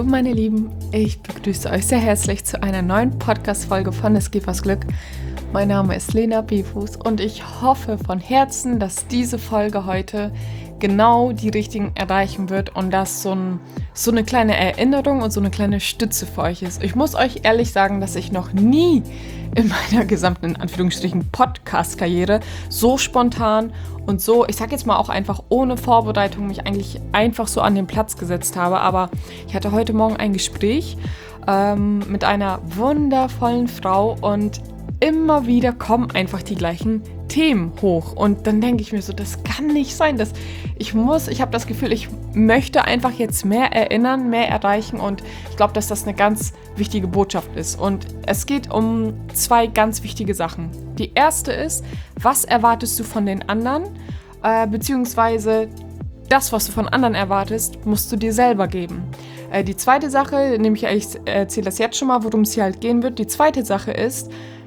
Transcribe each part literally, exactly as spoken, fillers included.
Hallo meine Lieben, ich begrüße euch sehr herzlich zu einer neuen Podcast-Folge von Es geht was Glück. Mein Name ist Lena Befuß und ich hoffe von Herzen, dass diese Folge heute genau die Richtigen erreichen wird und dass so, ein, so eine kleine Erinnerung und so eine kleine Stütze für euch ist. Ich muss euch ehrlich sagen, dass ich noch nie in meiner gesamten, in Anführungsstrichen, Podcast-Karriere so spontan und so, ich sag jetzt mal auch einfach ohne Vorbereitung, mich eigentlich einfach so an den Platz gesetzt habe. Aber ich hatte heute Morgen ein Gespräch ähm, mit einer wundervollen Frau und immer wieder kommen einfach die gleichen Themen hoch. Und dann denke ich mir so, das kann nicht sein. Dass ich muss, ich habe das Gefühl, ich möchte einfach jetzt mehr erinnern, mehr erreichen. Und ich glaube, dass das eine ganz wichtige Botschaft ist. Und es geht um zwei ganz wichtige Sachen. Die erste ist, was erwartest du von den anderen? Äh, beziehungsweise das, was du von anderen erwartest, musst du dir selber geben. Äh, die zweite Sache, nämlich ich erzähle das jetzt schon mal, worum es hier halt gehen wird. Die zweite Sache ist,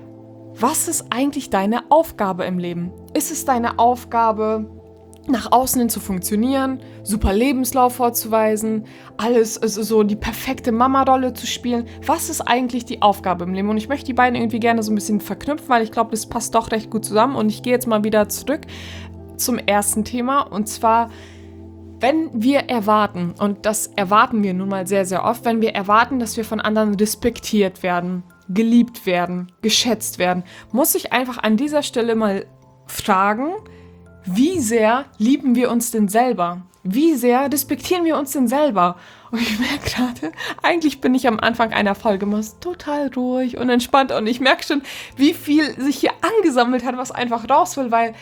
was ist eigentlich deine Aufgabe im Leben? Ist es deine Aufgabe, nach außen hin zu funktionieren, super Lebenslauf vorzuweisen, alles, also so die perfekte Mama-Rolle zu spielen? Was ist eigentlich die Aufgabe im Leben? Und ich möchte die beiden irgendwie gerne so ein bisschen verknüpfen, weil ich glaube, das passt doch recht gut zusammen. Und ich gehe jetzt mal wieder zurück zum ersten Thema. Und zwar, wenn wir erwarten, und das erwarten wir nun mal sehr, sehr oft, wenn wir erwarten, dass wir von anderen respektiert werden, geliebt werden, geschätzt werden, muss ich einfach an dieser Stelle mal fragen, wie sehr lieben wir uns denn selber? Wie sehr respektieren wir uns denn selber? Und ich merke gerade, eigentlich bin ich am Anfang einer Folge immer total ruhig und entspannt und ich merke schon, wie viel sich hier angesammelt hat, was einfach raus will, weil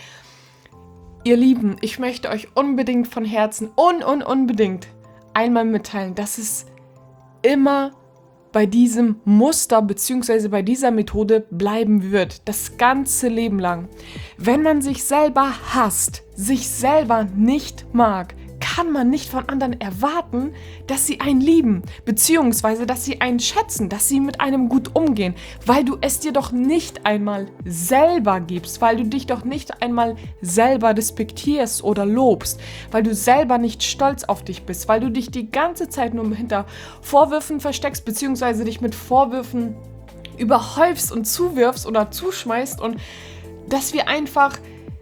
ihr Lieben, ich möchte euch unbedingt von Herzen un und unbedingt einmal mitteilen, dass es immer bei diesem Muster bzw. bei dieser Methode bleiben wird, das ganze Leben lang. Wenn man sich selber hasst, sich selber nicht mag, kann man nicht von anderen erwarten, dass sie einen lieben, beziehungsweise dass sie einen schätzen, dass sie mit einem gut umgehen, weil du es dir doch nicht einmal selber gibst, weil du dich doch nicht einmal selber respektierst oder lobst, weil du selber nicht stolz auf dich bist, weil du dich die ganze Zeit nur hinter Vorwürfen versteckst, beziehungsweise dich mit Vorwürfen überhäufst und zuwirfst oder zuschmeißt und dass wir einfach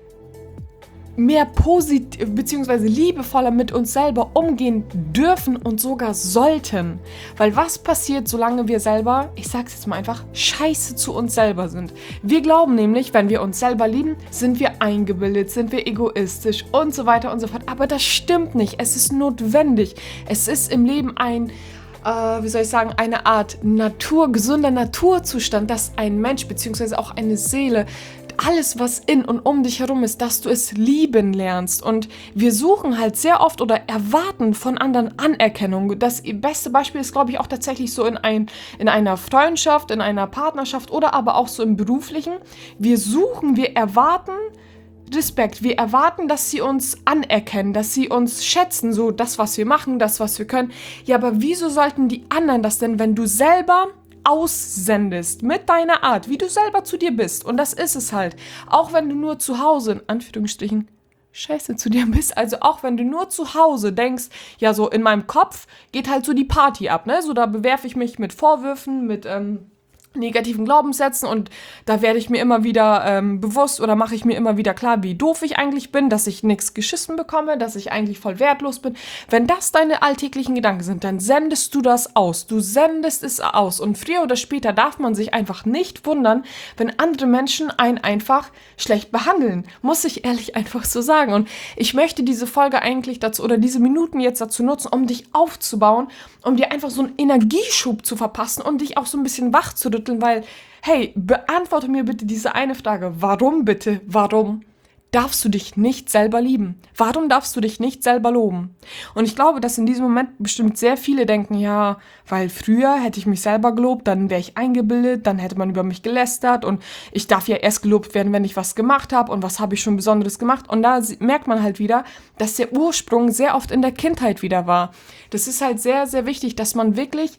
mehr positiv bzw. liebevoller mit uns selber umgehen dürfen und sogar sollten. Weil was passiert, solange wir selber, ich sag's jetzt mal einfach, scheiße zu uns selber sind? Wir glauben nämlich, wenn wir uns selber lieben, sind wir eingebildet, sind wir egoistisch und so weiter und so fort. Aber das stimmt nicht. Es ist notwendig. Es ist im Leben ein Uh, wie soll ich sagen, eine Art Natur, gesunder Naturzustand, dass ein Mensch bzw. auch eine Seele, alles was in und um dich herum ist, dass du es lieben lernst. Und wir suchen halt sehr oft oder erwarten von anderen Anerkennung. Das beste Beispiel ist, glaube ich, auch tatsächlich so in, ein, in einer Freundschaft, in einer Partnerschaft oder aber auch so im Beruflichen. Wir suchen, wir erwarten Respekt. Wir erwarten, dass sie uns anerkennen, dass sie uns schätzen, so das, was wir machen, das, was wir können. Ja, aber wieso sollten die anderen das denn, wenn du selber aussendest mit deiner Art, wie du selber zu dir bist? Und das ist es halt. Auch wenn du nur zu Hause, in Anführungsstrichen, scheiße zu dir bist, also auch wenn du nur zu Hause denkst, ja, so in meinem Kopf geht halt so die Party ab, ne? So, da bewerfe ich mich mit Vorwürfen, mit, ähm, negativen Glaubenssätzen und da werde ich mir immer wieder ähm, bewusst oder mache ich mir immer wieder klar, wie doof ich eigentlich bin, dass ich nichts geschissen bekomme, dass ich eigentlich voll wertlos bin. Wenn das deine alltäglichen Gedanken sind, dann sendest du das aus. Du sendest es aus und früher oder später darf man sich einfach nicht wundern, wenn andere Menschen einen einfach schlecht behandeln. Muss ich ehrlich einfach so sagen. Und ich möchte diese Folge eigentlich dazu oder diese Minuten jetzt dazu nutzen, um dich aufzubauen, um dir einfach so einen Energieschub zu verpassen und dich auch so ein bisschen wach zu rütteln, weil, hey, beantworte mir bitte diese eine Frage. Warum bitte, warum darfst du dich nicht selber lieben? Warum darfst du dich nicht selber loben? Und ich glaube, dass in diesem Moment bestimmt sehr viele denken, ja, weil früher hätte ich mich selber gelobt, dann wäre ich eingebildet, dann hätte man über mich gelästert und ich darf ja erst gelobt werden, wenn ich was gemacht habe und was habe ich schon Besonderes gemacht. Und da merkt man halt wieder, dass der Ursprung sehr oft in der Kindheit wieder war. Das ist halt sehr, sehr wichtig, dass man wirklich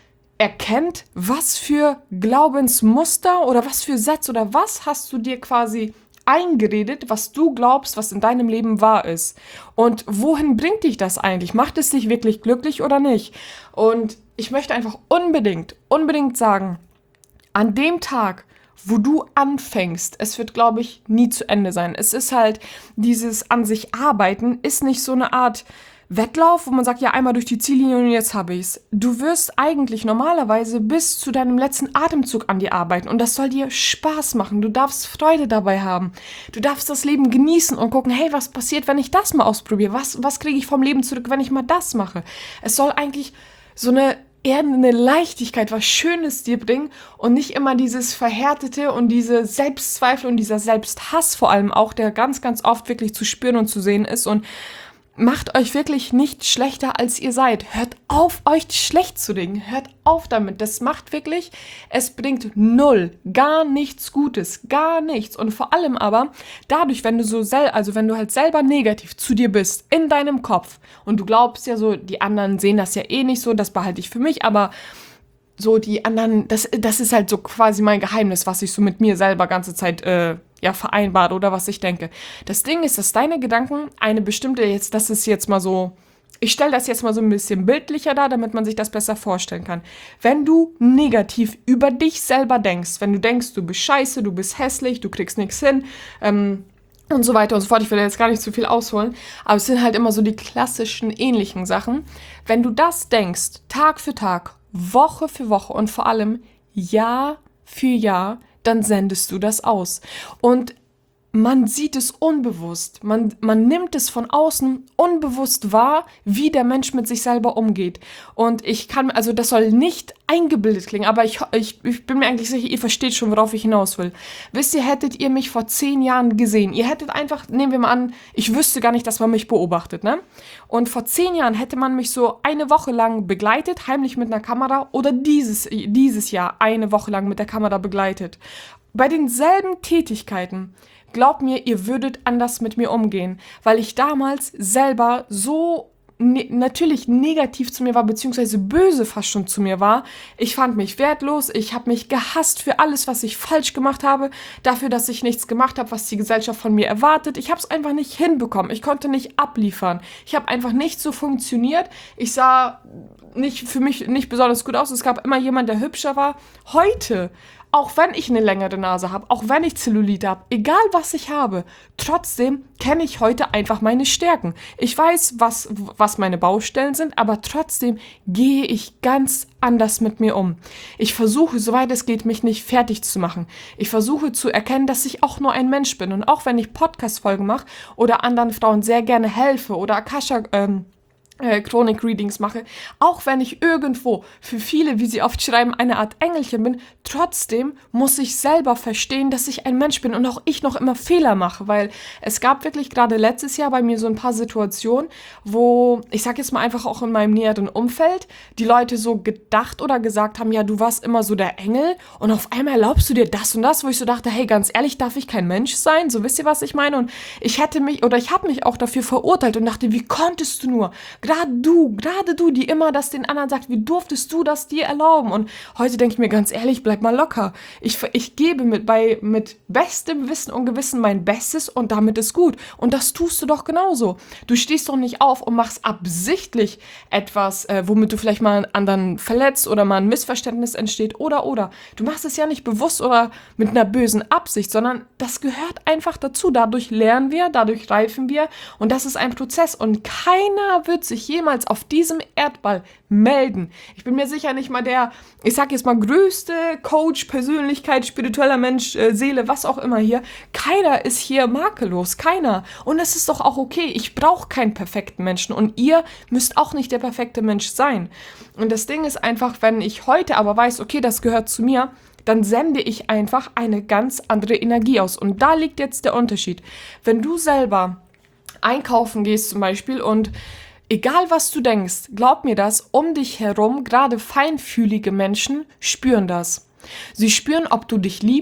erkennt, was für Glaubensmuster oder was für Sätze oder was hast du dir quasi eingeredet, was du glaubst, was in deinem Leben wahr ist. Und wohin bringt dich das eigentlich? Macht es dich wirklich glücklich oder nicht? Und ich möchte einfach unbedingt, unbedingt sagen, an dem Tag, wo du anfängst, es wird, glaube ich, nie zu Ende sein. Es ist halt, dieses an sich arbeiten, ist nicht so eine Art Wettlauf, wo man sagt, ja, einmal durch die Ziellinie und jetzt habe ich's. Du wirst eigentlich normalerweise bis zu deinem letzten Atemzug an dir arbeiten und das soll dir Spaß machen. Du darfst Freude dabei haben. Du darfst das Leben genießen und gucken, hey, was passiert, wenn ich das mal ausprobiere? Was, was kriege ich vom Leben zurück, wenn ich mal das mache? Es soll eigentlich so eine eher eine Leichtigkeit, was Schönes dir bringen und nicht immer dieses Verhärtete und diese Selbstzweifel und dieser Selbsthass vor allem auch, der ganz, ganz oft wirklich zu spüren und zu sehen ist. Und macht euch wirklich nicht schlechter, als ihr seid. Hört auf, euch schlecht zu reden. Hört auf damit. Das macht wirklich, es bringt null, gar nichts Gutes, gar nichts. Und vor allem aber, dadurch, wenn du so sel- also wenn du halt selber negativ zu dir bist, in deinem Kopf, und du glaubst ja so, die anderen sehen das ja eh nicht so, das behalte ich für mich, aber so die anderen, das, das ist halt so quasi mein Geheimnis, was ich so mit mir selber ganze Zeit äh, ja vereinbart oder was ich denke. Das Ding ist, dass deine Gedanken eine bestimmte, jetzt, das ist jetzt mal so, ich stelle das jetzt mal so ein bisschen bildlicher dar, damit man sich das besser vorstellen kann. Wenn du negativ über dich selber denkst, wenn du denkst, du bist scheiße, du bist hässlich, du kriegst nichts hin, ähm, und so weiter und so fort. Ich will jetzt gar nicht zu viel ausholen, aber es sind halt immer so die klassischen, ähnlichen Sachen. Wenn du das denkst, Tag für Tag, Woche für Woche und vor allem Jahr für Jahr, dann sendest du das aus. Und man sieht es unbewusst. Man, man nimmt es von außen unbewusst wahr, wie der Mensch mit sich selber umgeht. Und ich kann, also das soll nicht eingebildet klingen, aber ich, ich, ich bin mir eigentlich sicher, ihr versteht schon, worauf ich hinaus will. Wisst ihr, hättet ihr mich vor zehn Jahren gesehen, ihr hättet einfach, nehmen wir mal an, ich wüsste gar nicht, dass man mich beobachtet, ne? Und vor zehn Jahren hätte man mich so eine Woche lang begleitet, heimlich mit einer Kamera, oder dieses, dieses Jahr eine Woche lang mit der Kamera begleitet. Bei denselben Tätigkeiten, glaubt mir, ihr würdet anders mit mir umgehen, weil ich damals selber so ne- natürlich negativ zu mir war, beziehungsweise böse fast schon zu mir war. Ich fand mich wertlos, ich habe mich gehasst für alles, was ich falsch gemacht habe, dafür, dass ich nichts gemacht habe, was die Gesellschaft von mir erwartet. Ich habe es einfach nicht hinbekommen, ich konnte nicht abliefern. Ich habe einfach nicht so funktioniert. Ich sah nicht für mich nicht besonders gut aus. Es gab immer jemanden, der hübscher war. Heute, auch wenn ich eine längere Nase habe, auch wenn ich Zellulite habe, egal was ich habe, trotzdem kenne ich heute einfach meine Stärken. Ich weiß, was, was meine Baustellen sind, aber trotzdem gehe ich ganz anders mit mir um. Ich versuche, soweit es geht, mich nicht fertig zu machen. Ich versuche zu erkennen, dass ich auch nur ein Mensch bin. Und auch wenn ich Podcast-Folgen mache oder anderen Frauen sehr gerne helfe oder Akasha ähm, Äh, Chronik-Readings mache, auch wenn ich irgendwo für viele, wie sie oft schreiben, eine Art Engelchen bin, trotzdem muss ich selber verstehen, dass ich ein Mensch bin und auch ich noch immer Fehler mache, weil es gab wirklich gerade letztes Jahr bei mir so ein paar Situationen, wo, ich sag jetzt mal einfach auch in meinem näheren Umfeld, die Leute so gedacht oder gesagt haben, ja, du warst immer so der Engel und auf einmal erlaubst du dir das und das, wo ich so dachte, hey, ganz ehrlich, darf ich kein Mensch sein? So, wisst ihr, was ich meine? Und ich hätte mich, oder ich habe mich auch dafür verurteilt und dachte, wie konntest du nur? Gerade du, gerade du, die immer das den anderen sagt, wie durftest du das dir erlauben? Und heute denke ich mir ganz ehrlich, bleib mal locker. Ich, ich gebe mit, bei, mit bestem Wissen und Gewissen mein Bestes und damit ist gut. Und das tust du doch genauso. Du stehst doch nicht auf und machst absichtlich etwas, äh, womit du vielleicht mal einen anderen verletzt oder mal ein Missverständnis entsteht oder, oder. Du machst es ja nicht bewusst oder mit einer bösen Absicht, sondern das gehört einfach dazu. Dadurch lernen wir, dadurch reifen wir und das ist ein Prozess und keiner wird sich jemals auf diesem Erdball melden. Ich bin mir sicher nicht mal der, ich sag jetzt mal, größte Coach, Persönlichkeit, spiritueller Mensch, äh, Seele, was auch immer hier. Keiner ist hier makellos, keiner. Und es ist doch auch okay. Ich brauche keinen perfekten Menschen und ihr müsst auch nicht der perfekte Mensch sein. Und das Ding ist einfach, wenn ich heute aber weiß, okay, das gehört zu mir, dann sende ich einfach eine ganz andere Energie aus. Und da liegt jetzt der Unterschied. Wenn du selber einkaufen gehst zum Beispiel und egal was du denkst, glaub mir das, um dich herum, gerade feinfühlige Menschen spüren das. Sie spüren, ob du dich liebst,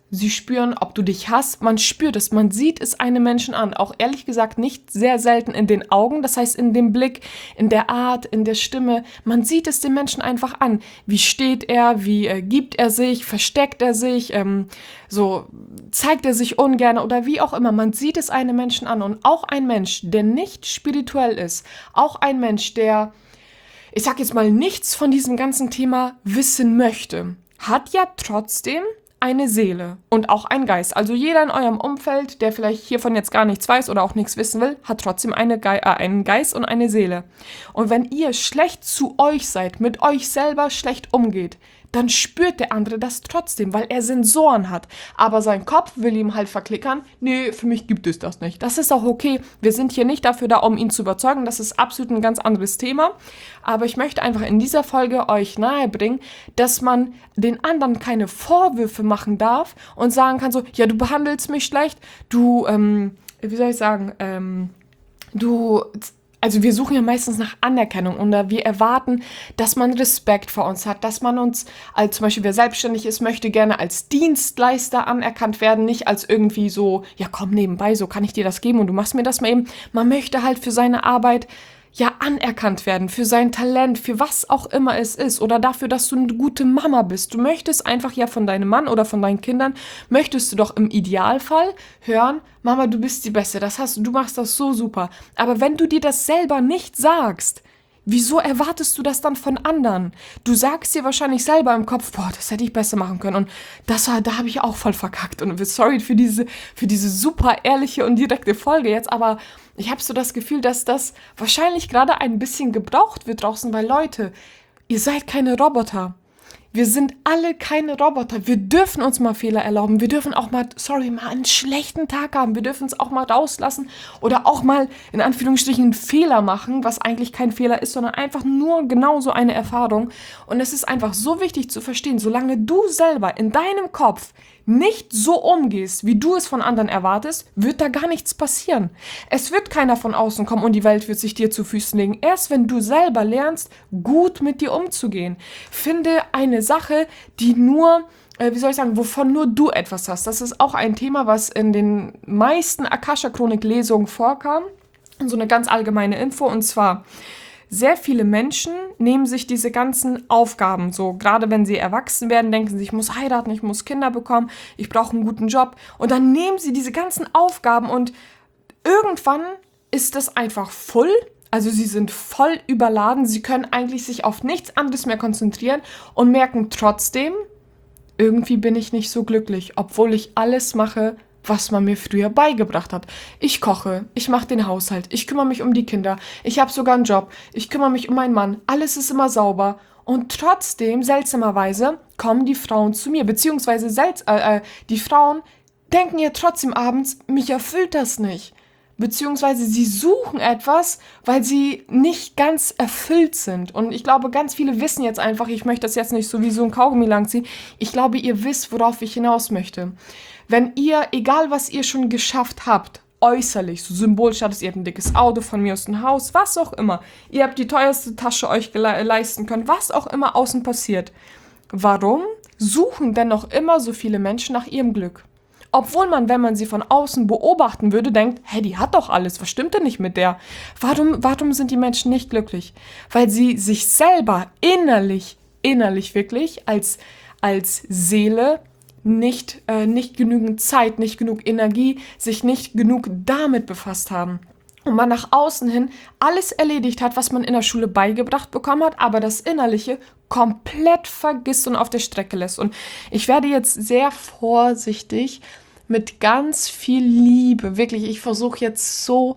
Sie spüren, ob du dich hast. Man spürt es, man sieht es einem Menschen an. Auch ehrlich gesagt nicht sehr selten in den Augen. Das heißt in dem Blick, in der Art, in der Stimme. Man sieht es dem Menschen einfach an. Wie steht er? Wie äh, gibt er sich? Versteckt er sich? Ähm, so zeigt er sich ungern oder wie auch immer. Man sieht es einem Menschen an. Und auch ein Mensch, der nicht spirituell ist, auch ein Mensch, der, ich sag jetzt mal, nichts von diesem ganzen Thema wissen möchte, hat ja trotzdem eine Seele und auch ein Geist. Also jeder in eurem Umfeld, der vielleicht hiervon jetzt gar nichts weiß oder auch nichts wissen will, hat trotzdem eine Ge- äh, einen Geist und eine Seele. Und wenn ihr schlecht zu euch seid, mit euch selber schlecht umgeht, dann spürt der andere das trotzdem, weil er Sensoren hat. Aber sein Kopf will ihm halt verklickern, nee, für mich gibt es das nicht. Das ist auch okay. Wir sind hier nicht dafür da, um ihn zu überzeugen. Das ist absolut ein ganz anderes Thema. Aber ich möchte einfach in dieser Folge euch nahebringen, dass man den anderen keine Vorwürfe machen darf und sagen kann so, ja, du behandelst mich schlecht, du, ähm, wie soll ich sagen, ähm, du... Also wir suchen ja meistens nach Anerkennung und wir erwarten, dass man Respekt vor uns hat, dass man uns, als zum Beispiel wer selbstständig ist, möchte gerne als Dienstleister anerkannt werden, nicht als irgendwie so, ja komm nebenbei, so kann ich dir das geben und du machst mir das mal eben. Man möchte halt für seine Arbeit ja anerkannt werden, für sein Talent, für was auch immer es ist oder dafür, dass du eine gute Mama bist. Du möchtest einfach ja von deinem Mann oder von deinen Kindern, möchtest du doch im Idealfall hören, Mama, du bist die Beste, das hast, du machst das so super. Aber wenn du dir das selber nicht sagst, wieso erwartest du das dann von anderen? Du sagst dir wahrscheinlich selber im Kopf, boah, das hätte ich besser machen können und das war, da habe ich auch voll verkackt und sorry für diese, für diese super ehrliche und direkte Folge jetzt, aber ich habe so das Gefühl, dass das wahrscheinlich gerade ein bisschen gebraucht wird draußen, weil Leute, ihr seid keine Roboter. Wir sind alle keine Roboter. Wir dürfen uns mal Fehler erlauben. Wir dürfen auch mal, sorry, mal einen schlechten Tag haben. Wir dürfen es auch mal rauslassen oder auch mal in Anführungsstrichen einen Fehler machen, was eigentlich kein Fehler ist, sondern einfach nur genauso eine Erfahrung. Und es ist einfach so wichtig zu verstehen, solange du selber in deinem Kopf nicht so umgehst, wie du es von anderen erwartest, wird da gar nichts passieren. Es wird keiner von außen kommen und die Welt wird sich dir zu Füßen legen. Erst wenn du selber lernst, gut mit dir umzugehen. Finde eine Sache, die nur, äh, wie soll ich sagen, wovon nur du etwas hast. Das ist auch ein Thema, was in den meisten Akasha-Chronik-Lesungen vorkam. So eine ganz allgemeine Info, und zwar: Sehr viele Menschen nehmen sich diese ganzen Aufgaben, so gerade wenn sie erwachsen werden, denken sie, ich muss heiraten, ich muss Kinder bekommen, ich brauche einen guten Job. Und dann nehmen sie diese ganzen Aufgaben und irgendwann ist das einfach voll. Also sie sind voll überladen, sie können eigentlich sich auf nichts anderes mehr konzentrieren und merken trotzdem, irgendwie bin ich nicht so glücklich, obwohl ich alles mache, was man mir früher beigebracht hat. Ich koche, ich mache den Haushalt, ich kümmere mich um die Kinder, ich habe sogar einen Job, ich kümmere mich um meinen Mann, alles ist immer sauber. Und trotzdem, seltsamerweise, kommen die Frauen zu mir, beziehungsweise selts- äh, äh, die Frauen denken ja trotzdem abends, mich erfüllt das nicht. Beziehungsweise sie suchen etwas, weil sie nicht ganz erfüllt sind. Und ich glaube, ganz viele wissen jetzt einfach, ich möchte das jetzt nicht so wie so ein Kaugummi langziehen, ich glaube, ihr wisst, worauf ich hinaus möchte. Wenn ihr, egal was ihr schon geschafft habt, äußerlich, so symbolisch habt, ihr habt ein dickes Auto, von mir aus ein Haus, was auch immer, ihr habt die teuerste Tasche euch gele- leisten können, was auch immer außen passiert, warum suchen denn noch immer so viele Menschen nach ihrem Glück? Obwohl man, wenn man sie von außen beobachten würde, denkt, hey, die hat doch alles, was stimmt denn nicht mit der? Warum, warum sind die Menschen nicht glücklich? Weil sie sich selber innerlich, innerlich wirklich als, als Seele nicht, äh, nicht genügend Zeit, nicht genug Energie, sich nicht genug damit befasst haben. Und man nach außen hin alles erledigt hat, was man in der Schule beigebracht bekommen hat, aber das Innerliche komplett vergisst und auf der Strecke lässt. Und ich werde jetzt sehr vorsichtig mit ganz viel Liebe, wirklich, ich versuche jetzt so,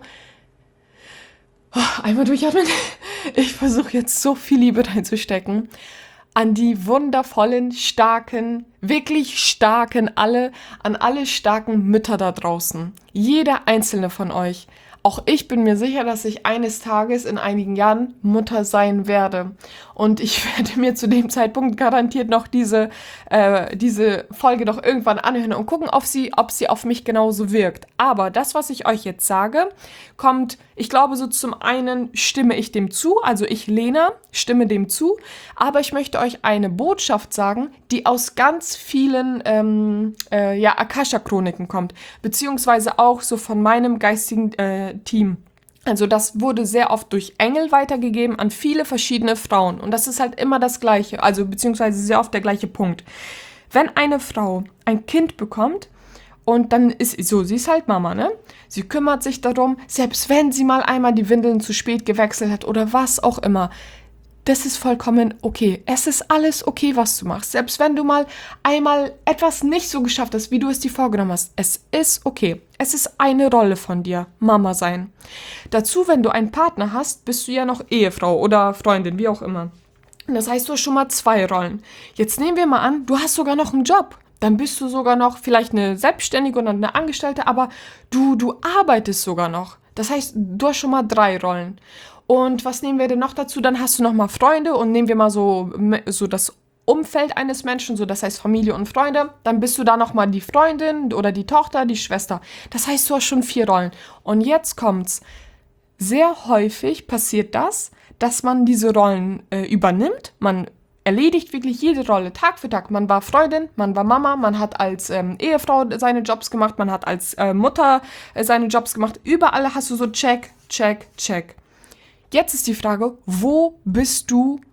oh, einmal durchatmen, ich versuche jetzt so viel Liebe reinzustecken an die wundervollen, starken, wirklich starken, alle, an alle starken Mütter da draußen. Jeder einzelne von euch. Auch ich bin mir sicher, dass ich eines Tages in einigen Jahren Mutter sein werde. Und ich werde mir zu dem Zeitpunkt garantiert noch diese, äh, diese Folge noch irgendwann anhören und gucken, ob sie, ob sie auf mich genauso wirkt. Aber das, was ich euch jetzt sage, kommt, ich glaube, so zum einen stimme ich dem zu, also ich, Lena, stimme dem zu, aber ich möchte euch eine Botschaft sagen, die aus ganz vielen ähm, äh, ja, Akasha-Chroniken kommt, beziehungsweise auch so von meinem geistigen äh, Team. Also das wurde sehr oft durch Engel weitergegeben an viele verschiedene Frauen. Und das ist halt immer das Gleiche, also beziehungsweise sehr oft der gleiche Punkt. Wenn eine Frau ein Kind bekommt, und dann ist so, sie ist halt Mama, ne? Sie kümmert sich darum, selbst wenn sie mal einmal die Windeln zu spät gewechselt hat oder was auch immer. Das ist vollkommen okay. Es ist alles okay, was du machst. Selbst wenn du mal einmal etwas nicht so geschafft hast, wie du es dir vorgenommen hast. Es ist okay. Es ist eine Rolle von dir, Mama sein. Dazu, wenn du einen Partner hast, bist du ja noch Ehefrau oder Freundin, wie auch immer. Das heißt, du hast schon mal zwei Rollen. Jetzt nehmen wir mal an, du hast sogar noch einen Job. Dann bist du sogar noch vielleicht eine Selbstständige oder eine Angestellte, aber du, du arbeitest sogar noch. Das heißt, du hast schon mal drei Rollen. Und was nehmen wir denn noch dazu? Dann hast du noch mal Freunde und nehmen wir mal so, so das Umfeld eines Menschen, so das heißt Familie und Freunde. Dann bist du da noch mal die Freundin oder die Tochter, die Schwester. Das heißt, du hast schon vier Rollen. Und jetzt kommt's. Sehr häufig passiert das, dass man diese Rollen äh, übernimmt. Man erledigt wirklich jede Rolle Tag für Tag. Man war Freundin, man war Mama, man hat als ähm, Ehefrau seine Jobs gemacht, man hat als äh, Mutter äh, seine Jobs gemacht. Überall hast du so check, check, check. Jetzt ist die Frage, wo bist du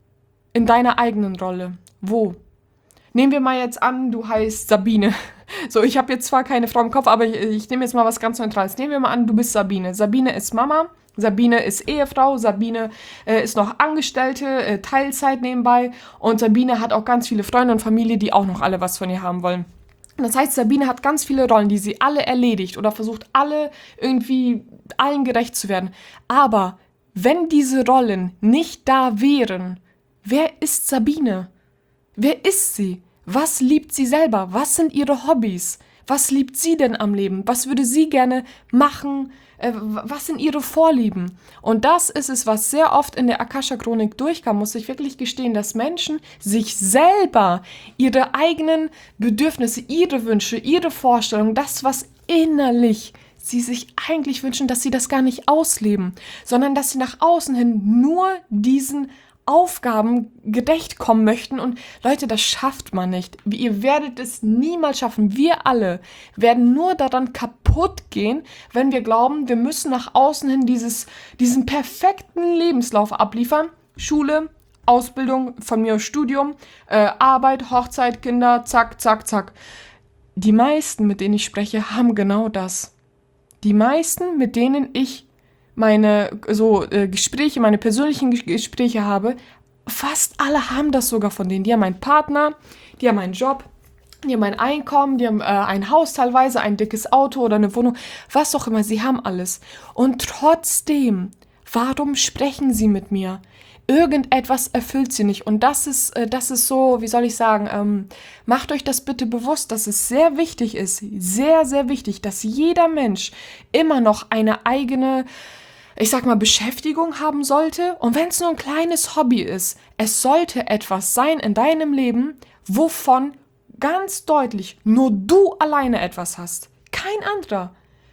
in deiner eigenen Rolle? Wo? Nehmen wir mal jetzt an, du heißt Sabine. So, ich habe jetzt zwar keine Frau im Kopf, aber ich, ich nehme jetzt mal was ganz Neutrales. Nehmen wir mal an, du bist Sabine. Sabine ist Mama, Sabine ist Ehefrau, Sabine äh, ist noch Angestellte, äh, Teilzeit nebenbei und Sabine hat auch ganz viele Freunde und Familie, die auch noch alle was von ihr haben wollen. Das heißt, Sabine hat ganz viele Rollen, die sie alle erledigt oder versucht, alle irgendwie allen gerecht zu werden. Aber wenn diese Rollen nicht da wären, wer ist Sabine? Wer ist sie? Was liebt sie selber? Was sind ihre Hobbys? Was liebt sie denn am Leben? Was würde sie gerne machen? Äh, was sind ihre Vorlieben? Und das ist es, was sehr oft in der Akasha-Chronik durchkam, muss ich wirklich gestehen, dass Menschen sich selber ihre eigenen Bedürfnisse, ihre Wünsche, ihre Vorstellungen, das, was innerlich sie sich eigentlich wünschen, dass sie das gar nicht ausleben, sondern dass sie nach außen hin nur diesen Aufgaben gerecht kommen möchten. Und Leute, das schafft man nicht. Ihr werdet es niemals schaffen. Wir alle werden nur daran kaputt gehen, wenn wir glauben, wir müssen nach außen hin dieses, diesen perfekten Lebenslauf abliefern. Schule, Ausbildung, von mir aus Studium, äh, Arbeit, Hochzeit, Kinder, zack, zack, zack. Die meisten, mit denen ich spreche, haben genau das. Die meisten, mit denen ich meine so äh, Gespräche, meine persönlichen Gespräche habe, fast alle haben das sogar von denen. Die haben einen Partner, die haben einen Job, die haben ein Einkommen, die haben äh, ein Haus teilweise, ein dickes Auto oder eine Wohnung, was auch immer, sie haben alles. Und trotzdem, warum sprechen sie mit mir? Irgendetwas erfüllt sie nicht. Und das ist, äh, das ist so, wie soll ich sagen, ähm, macht euch das bitte bewusst, dass es sehr wichtig ist, sehr, sehr wichtig, dass jeder Mensch immer noch eine eigene, ich sag mal, Beschäftigung haben sollte. Und wenn es nur ein kleines Hobby ist, es sollte etwas sein in deinem Leben, wovon ganz deutlich nur du alleine etwas hast. Kein anderer.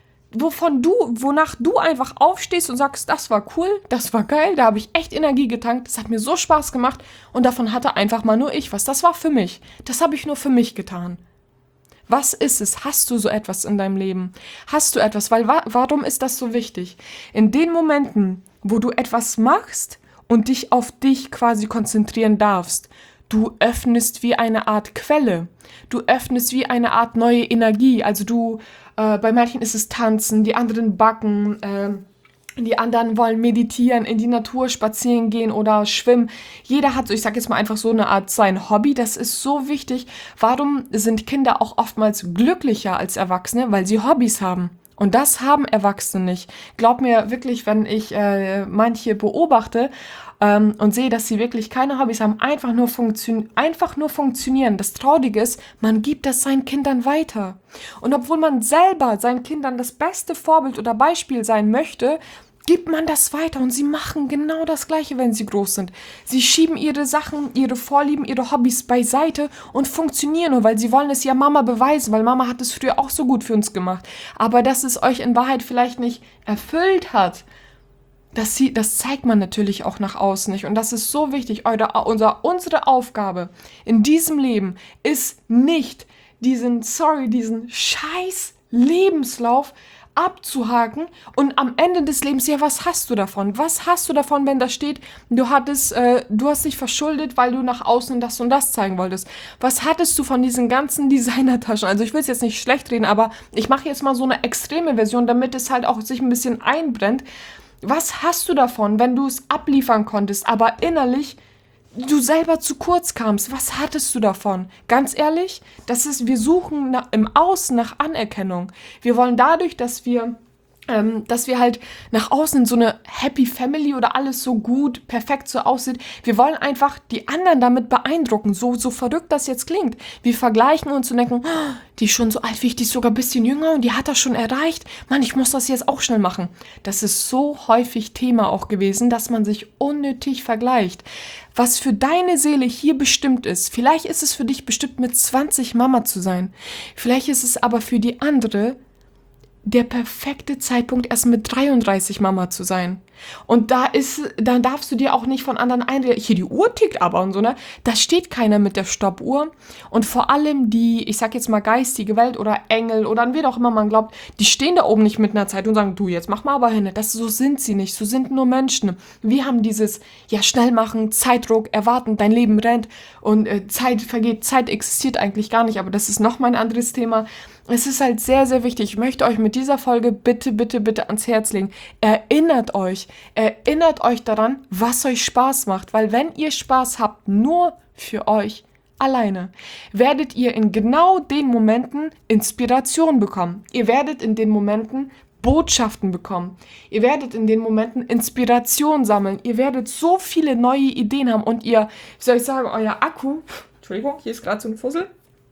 Wovon du, wonach du einfach aufstehst und sagst, das war cool, das war geil, da habe ich echt Energie getankt, das hat mir so Spaß gemacht und davon hatte einfach mal nur ich was. Das war für mich. Das habe ich nur für mich getan. Was ist es? Hast du so etwas in deinem Leben? Hast du etwas? Weil wa- warum ist das so wichtig? In den Momenten, wo du etwas machst und dich auf dich quasi konzentrieren darfst, du öffnest wie eine Art Quelle. Du öffnest wie eine Art neue Energie. Also du, äh, bei manchen ist es Tanzen, die anderen backen, äh, die anderen wollen meditieren, in die Natur spazieren gehen oder schwimmen. Jeder hat so, ich sag jetzt mal einfach so eine Art sein Hobby. Das ist so wichtig. Warum sind Kinder auch oftmals glücklicher als Erwachsene? Weil sie Hobbys haben. Und das haben Erwachsene nicht. Glaub mir wirklich, wenn ich äh, manche beobachte ähm, und sehe, dass sie wirklich keine Hobbys haben, einfach nur, funktio- einfach nur funktionieren. Das Traurige ist, man gibt das seinen Kindern weiter. Und obwohl man selber seinen Kindern das beste Vorbild oder Beispiel sein möchte, gibt man das weiter und sie machen genau das Gleiche, wenn sie groß sind. Sie schieben ihre Sachen, ihre Vorlieben, ihre Hobbys beiseite und funktionieren nur, weil sie wollen es ja Mama beweisen, weil Mama hat es früher auch so gut für uns gemacht. Aber dass es euch in Wahrheit vielleicht nicht erfüllt hat, das, sie, das zeigt man natürlich auch nach außen nicht. Und das ist so wichtig. Eure, unser, unsere Aufgabe in diesem Leben ist nicht diesen, sorry, diesen scheiß Lebenslauf abzuhaken und am Ende des Lebens, ja, was hast du davon? Was hast du davon, wenn da steht, du hattest, äh, du hast dich verschuldet, weil du nach außen das und das zeigen wolltest? Was hattest du von diesen ganzen Designertaschen? Also ich will es jetzt nicht schlecht reden, aber ich mache jetzt mal so eine extreme Version, damit es halt auch sich ein bisschen einbrennt. Was hast du davon, wenn du es abliefern konntest, aber innerlich du selber zu kurz kamst? Was hattest du davon? Ganz ehrlich, das ist, wir suchen nach, im Außen nach Anerkennung. Wir wollen dadurch, dass wir, ähm, dass wir halt nach außen in so eine Happy Family oder alles so gut, perfekt so aussieht. Wir wollen einfach die anderen damit beeindrucken, so, so verrückt das jetzt klingt. Wir vergleichen uns und denken, oh, die ist schon so alt wie ich, die ist sogar ein bisschen jünger und die hat das schon erreicht. Mann, ich muss das jetzt auch schnell machen. Das ist so häufig Thema auch gewesen, dass man sich unnötig vergleicht. Was für deine Seele hier bestimmt ist, vielleicht ist es für dich bestimmt mit zwanzig Mama zu sein. Vielleicht ist es aber für die andere der perfekte Zeitpunkt, erst mit dreiunddreißig Mama zu sein. Und da ist, dann darfst du dir auch nicht von anderen einreden, hier die Uhr tickt aber und so, ne? Da steht keiner mit der Stoppuhr. Und vor allem die, ich sag jetzt mal geistige Welt oder Engel oder an wen auch immer man glaubt, die stehen da oben nicht mit einer Zeit und sagen, du, jetzt mach mal aber hin. Das, so sind sie nicht, so sind nur Menschen. Wir haben dieses, ja, schnell machen, Zeitdruck, erwarten, dein Leben rennt und äh, Zeit vergeht. Zeit existiert eigentlich gar nicht, aber das ist nochmal ein anderes Thema. Es ist halt sehr, sehr wichtig. Ich möchte euch mit dieser Folge bitte, bitte, bitte ans Herz legen. Erinnert euch, erinnert euch daran, was euch Spaß macht. Weil wenn ihr Spaß habt, nur für euch alleine, werdet ihr in genau den Momenten Inspiration bekommen. Ihr werdet in den Momenten Botschaften bekommen. Ihr werdet in den Momenten Inspiration sammeln. Ihr werdet so viele neue Ideen haben und ihr, wie soll ich sagen, euer Akku, Entschuldigung, hier ist gerade so ein Fussel,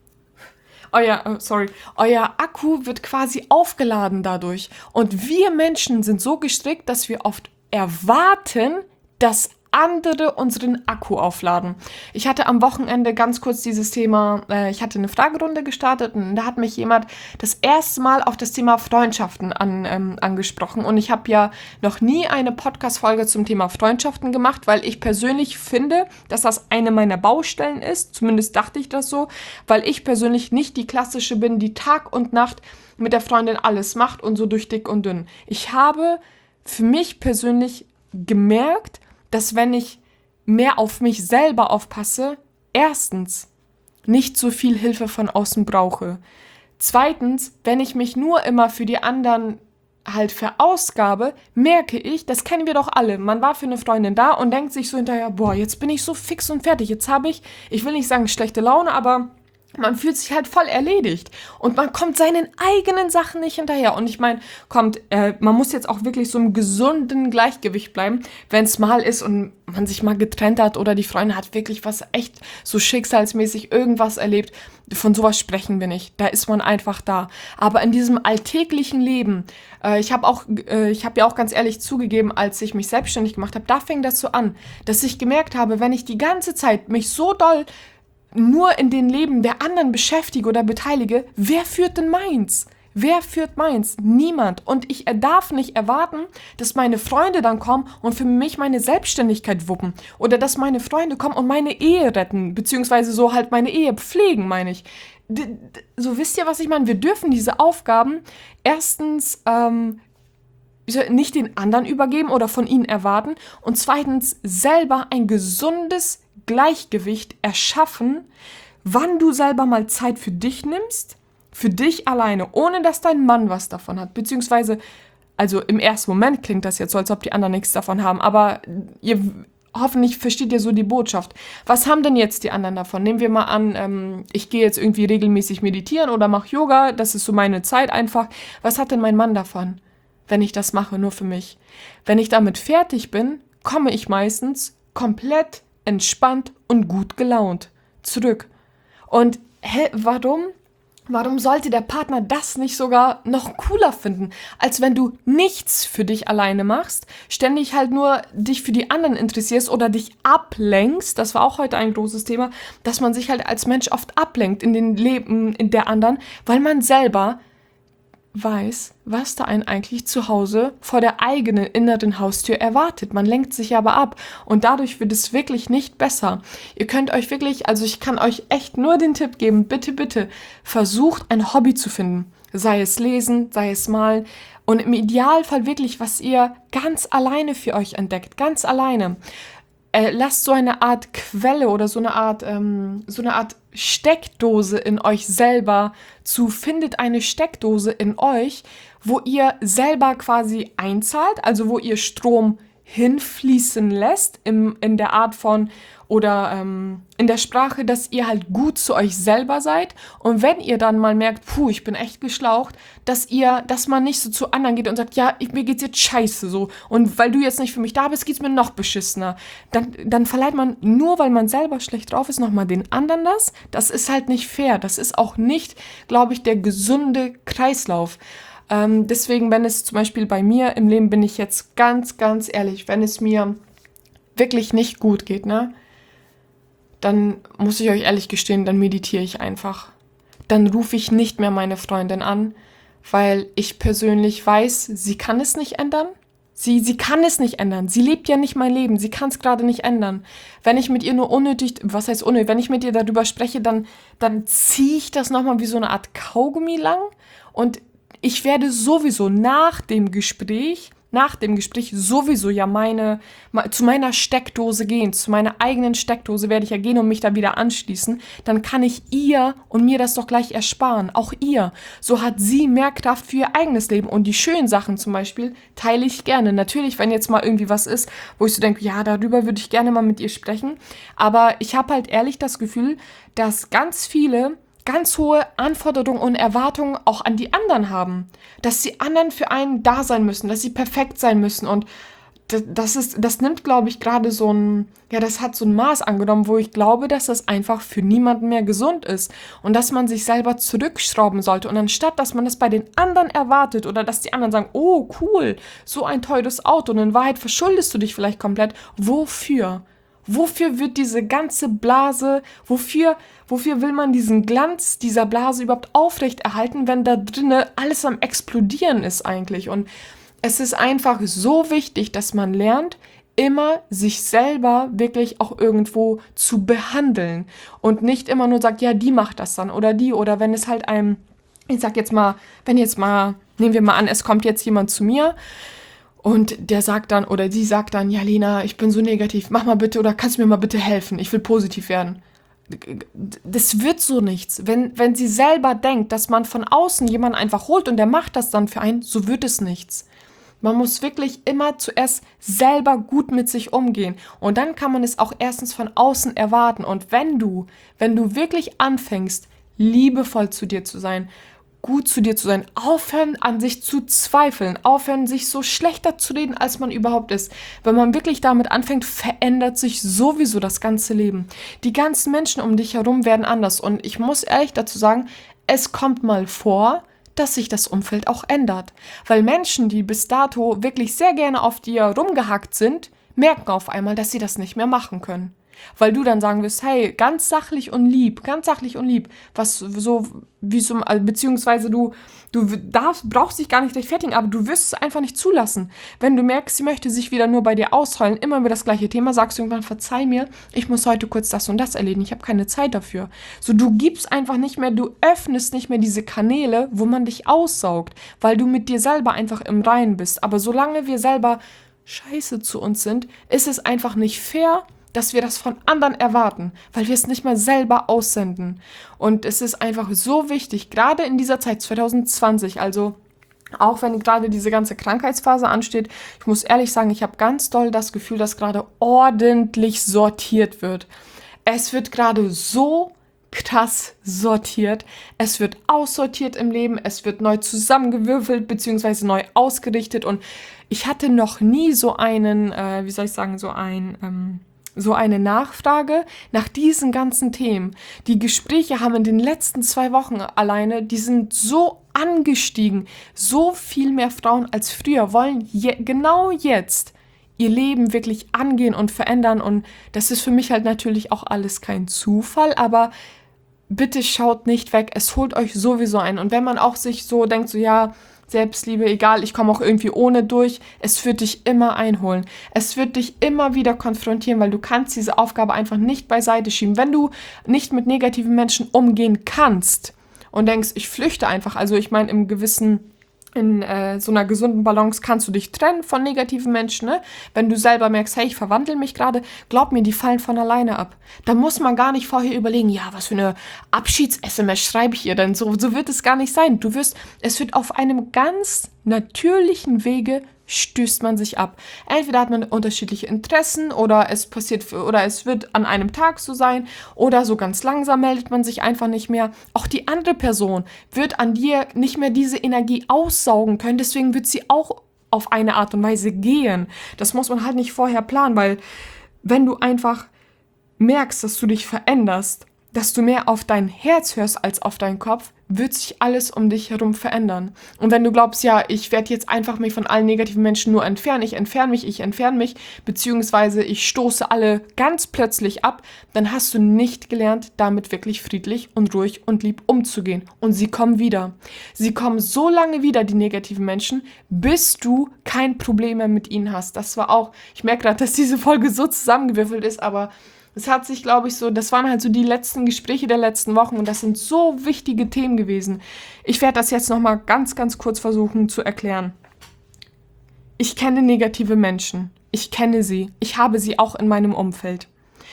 Euer, oh, sorry, euer Akku wird quasi aufgeladen dadurch. Und wir Menschen sind so gestrickt, dass wir oft erwarten, dass andere unseren Akku aufladen. Ich hatte am Wochenende ganz kurz dieses Thema, äh, ich hatte eine Fragerunde gestartet und da hat mich jemand das erste Mal auf das Thema Freundschaften an, ähm, angesprochen. Und ich habe ja noch nie eine Podcast-Folge zum Thema Freundschaften gemacht, weil ich persönlich finde, dass das eine meiner Baustellen ist. Zumindest dachte ich das so, weil ich persönlich nicht die klassische bin, die Tag und Nacht mit der Freundin alles macht und so durch dick und dünn. Ich habe für mich persönlich gemerkt, dass wenn ich mehr auf mich selber aufpasse, erstens nicht so viel Hilfe von außen brauche. Zweitens, wenn ich mich nur immer für die anderen halt verausgabe, merke ich, das kennen wir doch alle, man war für eine Freundin da und denkt sich so hinterher, boah, jetzt bin ich so fix und fertig, jetzt habe ich, ich will nicht sagen schlechte Laune, aber man fühlt sich halt voll erledigt und man kommt seinen eigenen Sachen nicht hinterher. Und ich meine, kommt, äh, man muss jetzt auch wirklich so im gesunden Gleichgewicht bleiben, wenn es mal ist und man sich mal getrennt hat oder die Freundin hat wirklich was echt so schicksalsmäßig irgendwas erlebt. Von sowas sprechen wir nicht. Da ist man einfach da. Aber in diesem alltäglichen Leben, äh, ich habe auch, äh, ich habe ja auch ganz ehrlich zugegeben, als ich mich selbstständig gemacht habe, da fing das so an, dass ich gemerkt habe, wenn ich die ganze Zeit mich so doll nur in den Leben der anderen beschäftige oder beteilige, wer führt denn meins? Wer führt meins? Niemand. Und ich darf nicht erwarten, dass meine Freunde dann kommen und für mich meine Selbstständigkeit wuppen. Oder dass meine Freunde kommen und meine Ehe retten. Beziehungsweise so halt meine Ehe pflegen, meine ich. D- d- so wisst ihr, was ich meine? Wir dürfen diese Aufgaben erstens ähm, nicht den anderen übergeben oder von ihnen erwarten. Und zweitens selber ein gesundes Gleichgewicht erschaffen, wann du selber mal Zeit für dich nimmst, für dich alleine, ohne dass dein Mann was davon hat, beziehungsweise, also im ersten Moment klingt das jetzt so, als ob die anderen nichts davon haben, aber ihr, hoffentlich versteht ihr so die Botschaft. Was haben denn jetzt die anderen davon? Nehmen wir mal an, ähm, ich gehe jetzt irgendwie regelmäßig meditieren oder mache Yoga, das ist so meine Zeit einfach. Was hat denn mein Mann davon, wenn ich das mache, nur für mich? Wenn ich damit fertig bin, komme ich meistens komplett entspannt und gut gelaunt zurück. Und hä, warum? Warum sollte der Partner das nicht sogar noch cooler finden, als wenn du nichts für dich alleine machst, ständig halt nur dich für die anderen interessierst oder dich ablenkst, das war auch heute ein großes Thema, dass man sich halt als Mensch oft ablenkt in den Leben der anderen, weil man selber weiß, was da einen eigentlich zu Hause vor der eigenen inneren Haustür erwartet. Man lenkt sich aber ab und dadurch wird es wirklich nicht besser. Ihr könnt euch wirklich, also ich kann euch echt nur den Tipp geben, bitte, bitte, versucht ein Hobby zu finden. Sei es lesen, sei es malen und im Idealfall wirklich, was ihr ganz alleine für euch entdeckt, ganz alleine. Äh, lasst so eine Art Quelle oder so eine Art, ähm, so eine Art Steckdose in euch selber zu, findet eine Steckdose in euch, wo ihr selber quasi einzahlt, also wo ihr Strom hinfließen lässt im, in der Art von oder ähm, in der Sprache, dass ihr halt gut zu euch selber seid und wenn ihr dann mal merkt, puh, ich bin echt geschlaucht, dass ihr, dass man nicht so zu anderen geht und sagt, ja, ich, mir geht's jetzt scheiße so und weil du jetzt nicht für mich da bist, geht's mir noch beschissener. Dann, dann verleiht man, nur weil man selber schlecht drauf ist, nochmal den anderen das. Das ist halt nicht fair. Das ist auch nicht, glaube ich, der gesunde Kreislauf. Ähm, deswegen, wenn es zum Beispiel bei mir im Leben, bin ich jetzt ganz, ganz ehrlich, wenn es mir wirklich nicht gut geht, ne, dann muss ich euch ehrlich gestehen, dann meditiere ich einfach. Dann rufe ich nicht mehr meine Freundin an, weil ich persönlich weiß, sie kann es nicht ändern. Sie, sie kann es nicht ändern. Sie lebt ja nicht mein Leben. Sie kann es gerade nicht ändern. Wenn ich mit ihr nur unnötig, was heißt unnötig, wenn ich mit ihr darüber spreche, dann, dann ziehe ich das nochmal wie so eine Art Kaugummi lang und ich werde sowieso nach dem Gespräch, nach dem Gespräch sowieso ja meine, zu meiner Steckdose gehen, zu meiner eigenen Steckdose werde ich ja gehen und mich da wieder anschließen. Dann kann ich ihr und mir das doch gleich ersparen, auch ihr. So hat sie mehr Kraft für ihr eigenes Leben und die schönen Sachen zum Beispiel teile ich gerne. Natürlich, wenn jetzt mal irgendwie was ist, wo ich so denke, ja, darüber würde ich gerne mal mit ihr sprechen, aber ich habe halt ehrlich das Gefühl, dass ganz viele ganz hohe Anforderungen und Erwartungen auch an die anderen haben. Dass die anderen für einen da sein müssen, dass sie perfekt sein müssen. Und das ist, das nimmt, glaube ich, gerade so ein, ja, das hat so ein Maß angenommen, wo ich glaube, dass das einfach für niemanden mehr gesund ist. Und dass man sich selber zurückschrauben sollte. Und anstatt, dass man das bei den anderen erwartet oder dass die anderen sagen, oh, cool, so ein teures Auto. Und in Wahrheit verschuldest du dich vielleicht komplett. Wofür? Wofür wird diese ganze Blase, wofür, wofür will man diesen Glanz dieser Blase überhaupt aufrechterhalten, wenn da drinnen alles am Explodieren ist eigentlich? Und es ist einfach so wichtig, dass man lernt, immer sich selber wirklich auch irgendwo zu behandeln und nicht immer nur sagt, ja, die macht das dann oder die oder wenn es halt einem, ich sag jetzt mal, wenn jetzt mal, nehmen wir mal an, es kommt jetzt jemand zu mir, und der sagt dann, oder die sagt dann, ja Lena, ich bin so negativ, mach mal bitte oder kannst du mir mal bitte helfen, ich will positiv werden. Das wird so nichts. Wenn, wenn sie selber denkt, dass man von außen jemanden einfach holt und der macht das dann für einen, so wird es nichts. Man muss wirklich immer zuerst selber gut mit sich umgehen und dann kann man es auch erstens von außen erwarten. Und wenn du, wenn du wirklich anfängst, liebevoll zu dir zu sein, gut zu dir zu sein, aufhören an sich zu zweifeln, aufhören sich so schlechter zu reden, als man überhaupt ist. Wenn man wirklich damit anfängt, verändert sich sowieso das ganze Leben. Die ganzen Menschen um dich herum werden anders und ich muss ehrlich dazu sagen, es kommt mal vor, dass sich das Umfeld auch ändert. Weil Menschen, die bis dato wirklich sehr gerne auf dir rumgehackt sind, merken auf einmal, dass sie das nicht mehr machen können. Weil du dann sagen wirst, hey, ganz sachlich und lieb, ganz sachlich und lieb, was so, wie so, beziehungsweise du, du darfst, brauchst dich gar nicht rechtfertigen, aber du wirst es einfach nicht zulassen. Wenn du merkst, sie möchte sich wieder nur bei dir ausheulen, immer über das gleiche Thema, sagst du irgendwann, verzeih mir, ich muss heute kurz das und das erledigen, ich habe keine Zeit dafür. So, du gibst einfach nicht mehr, du öffnest nicht mehr diese Kanäle, wo man dich aussaugt, weil du mit dir selber einfach im Reinen bist. Aber solange wir selber scheiße zu uns sind, ist es einfach nicht fair, dass wir das von anderen erwarten, weil wir es nicht mal selber aussenden. Und es ist einfach so wichtig, gerade in dieser Zeit zwanzig zwanzig, also Auch wenn gerade diese ganze Krankheitsphase ansteht, ich muss ehrlich sagen, ich habe ganz doll das Gefühl, dass gerade ordentlich sortiert wird. Es wird gerade so krass sortiert. Es wird aussortiert im Leben, es wird neu zusammengewürfelt bzw. neu ausgerichtet und ich hatte noch nie so einen, äh, wie soll ich sagen, so ein... Ähm, so eine Nachfrage nach diesen ganzen Themen. Die Gespräche haben in den letzten zwei Wochen alleine, die sind so angestiegen. So viel mehr Frauen als früher wollen je, genau jetzt ihr Leben wirklich angehen und verändern. Und das ist für mich halt natürlich auch alles kein Zufall, aber bitte schaut nicht weg. Es holt euch sowieso ein. Und wenn man auch sich so denkt, so ja, Selbstliebe, egal, ich komme auch irgendwie ohne durch. Es wird dich immer einholen. Es wird dich immer wieder konfrontieren, weil du kannst diese Aufgabe einfach nicht beiseite schieben. Wenn du nicht mit negativen Menschen umgehen kannst und denkst, ich flüchte einfach, also ich meine im gewissen, in äh, so einer gesunden Balance kannst du dich trennen von negativen Menschen, ne? Wenn du selber merkst, hey, ich verwandle mich gerade, glaub mir, die fallen von alleine ab. Da muss man gar nicht vorher überlegen, ja, was für eine Abschieds-S M S schreibe ich ihr denn? So, so wird es gar nicht sein. Du wirst, es wird auf einem ganz natürlichen Wege stößt man sich ab. Entweder hat man unterschiedliche Interessen oder es passiert oder es wird an einem Tag so sein oder so ganz langsam meldet man sich einfach nicht mehr. Auch die andere Person wird an dir nicht mehr diese Energie aussaugen können, deswegen wird sie auch auf eine Art und Weise gehen. Das muss man halt nicht vorher planen, weil wenn du einfach merkst, dass du dich veränderst, dass du mehr auf dein Herz hörst als auf deinen Kopf, wird sich alles um dich herum verändern. Und wenn du glaubst, ja, ich werde jetzt einfach mich von allen negativen Menschen nur entfernen, ich entferne mich, ich entferne mich, beziehungsweise ich stoße alle ganz plötzlich ab, dann hast du nicht gelernt, damit wirklich friedlich und ruhig und lieb umzugehen. Und sie kommen wieder. Sie kommen so lange wieder, die negativen Menschen, bis du kein Problem mehr mit ihnen hast. Das war auch, ich merke gerade, dass diese Folge so zusammengewürfelt ist, aber es hat sich, glaube ich, so, das waren halt so die letzten Gespräche der letzten Wochen und das sind so wichtige Themen gewesen. Ich werde das jetzt nochmal ganz, ganz kurz versuchen zu erklären. Ich kenne negative Menschen. Ich kenne sie. Ich habe sie auch in meinem Umfeld.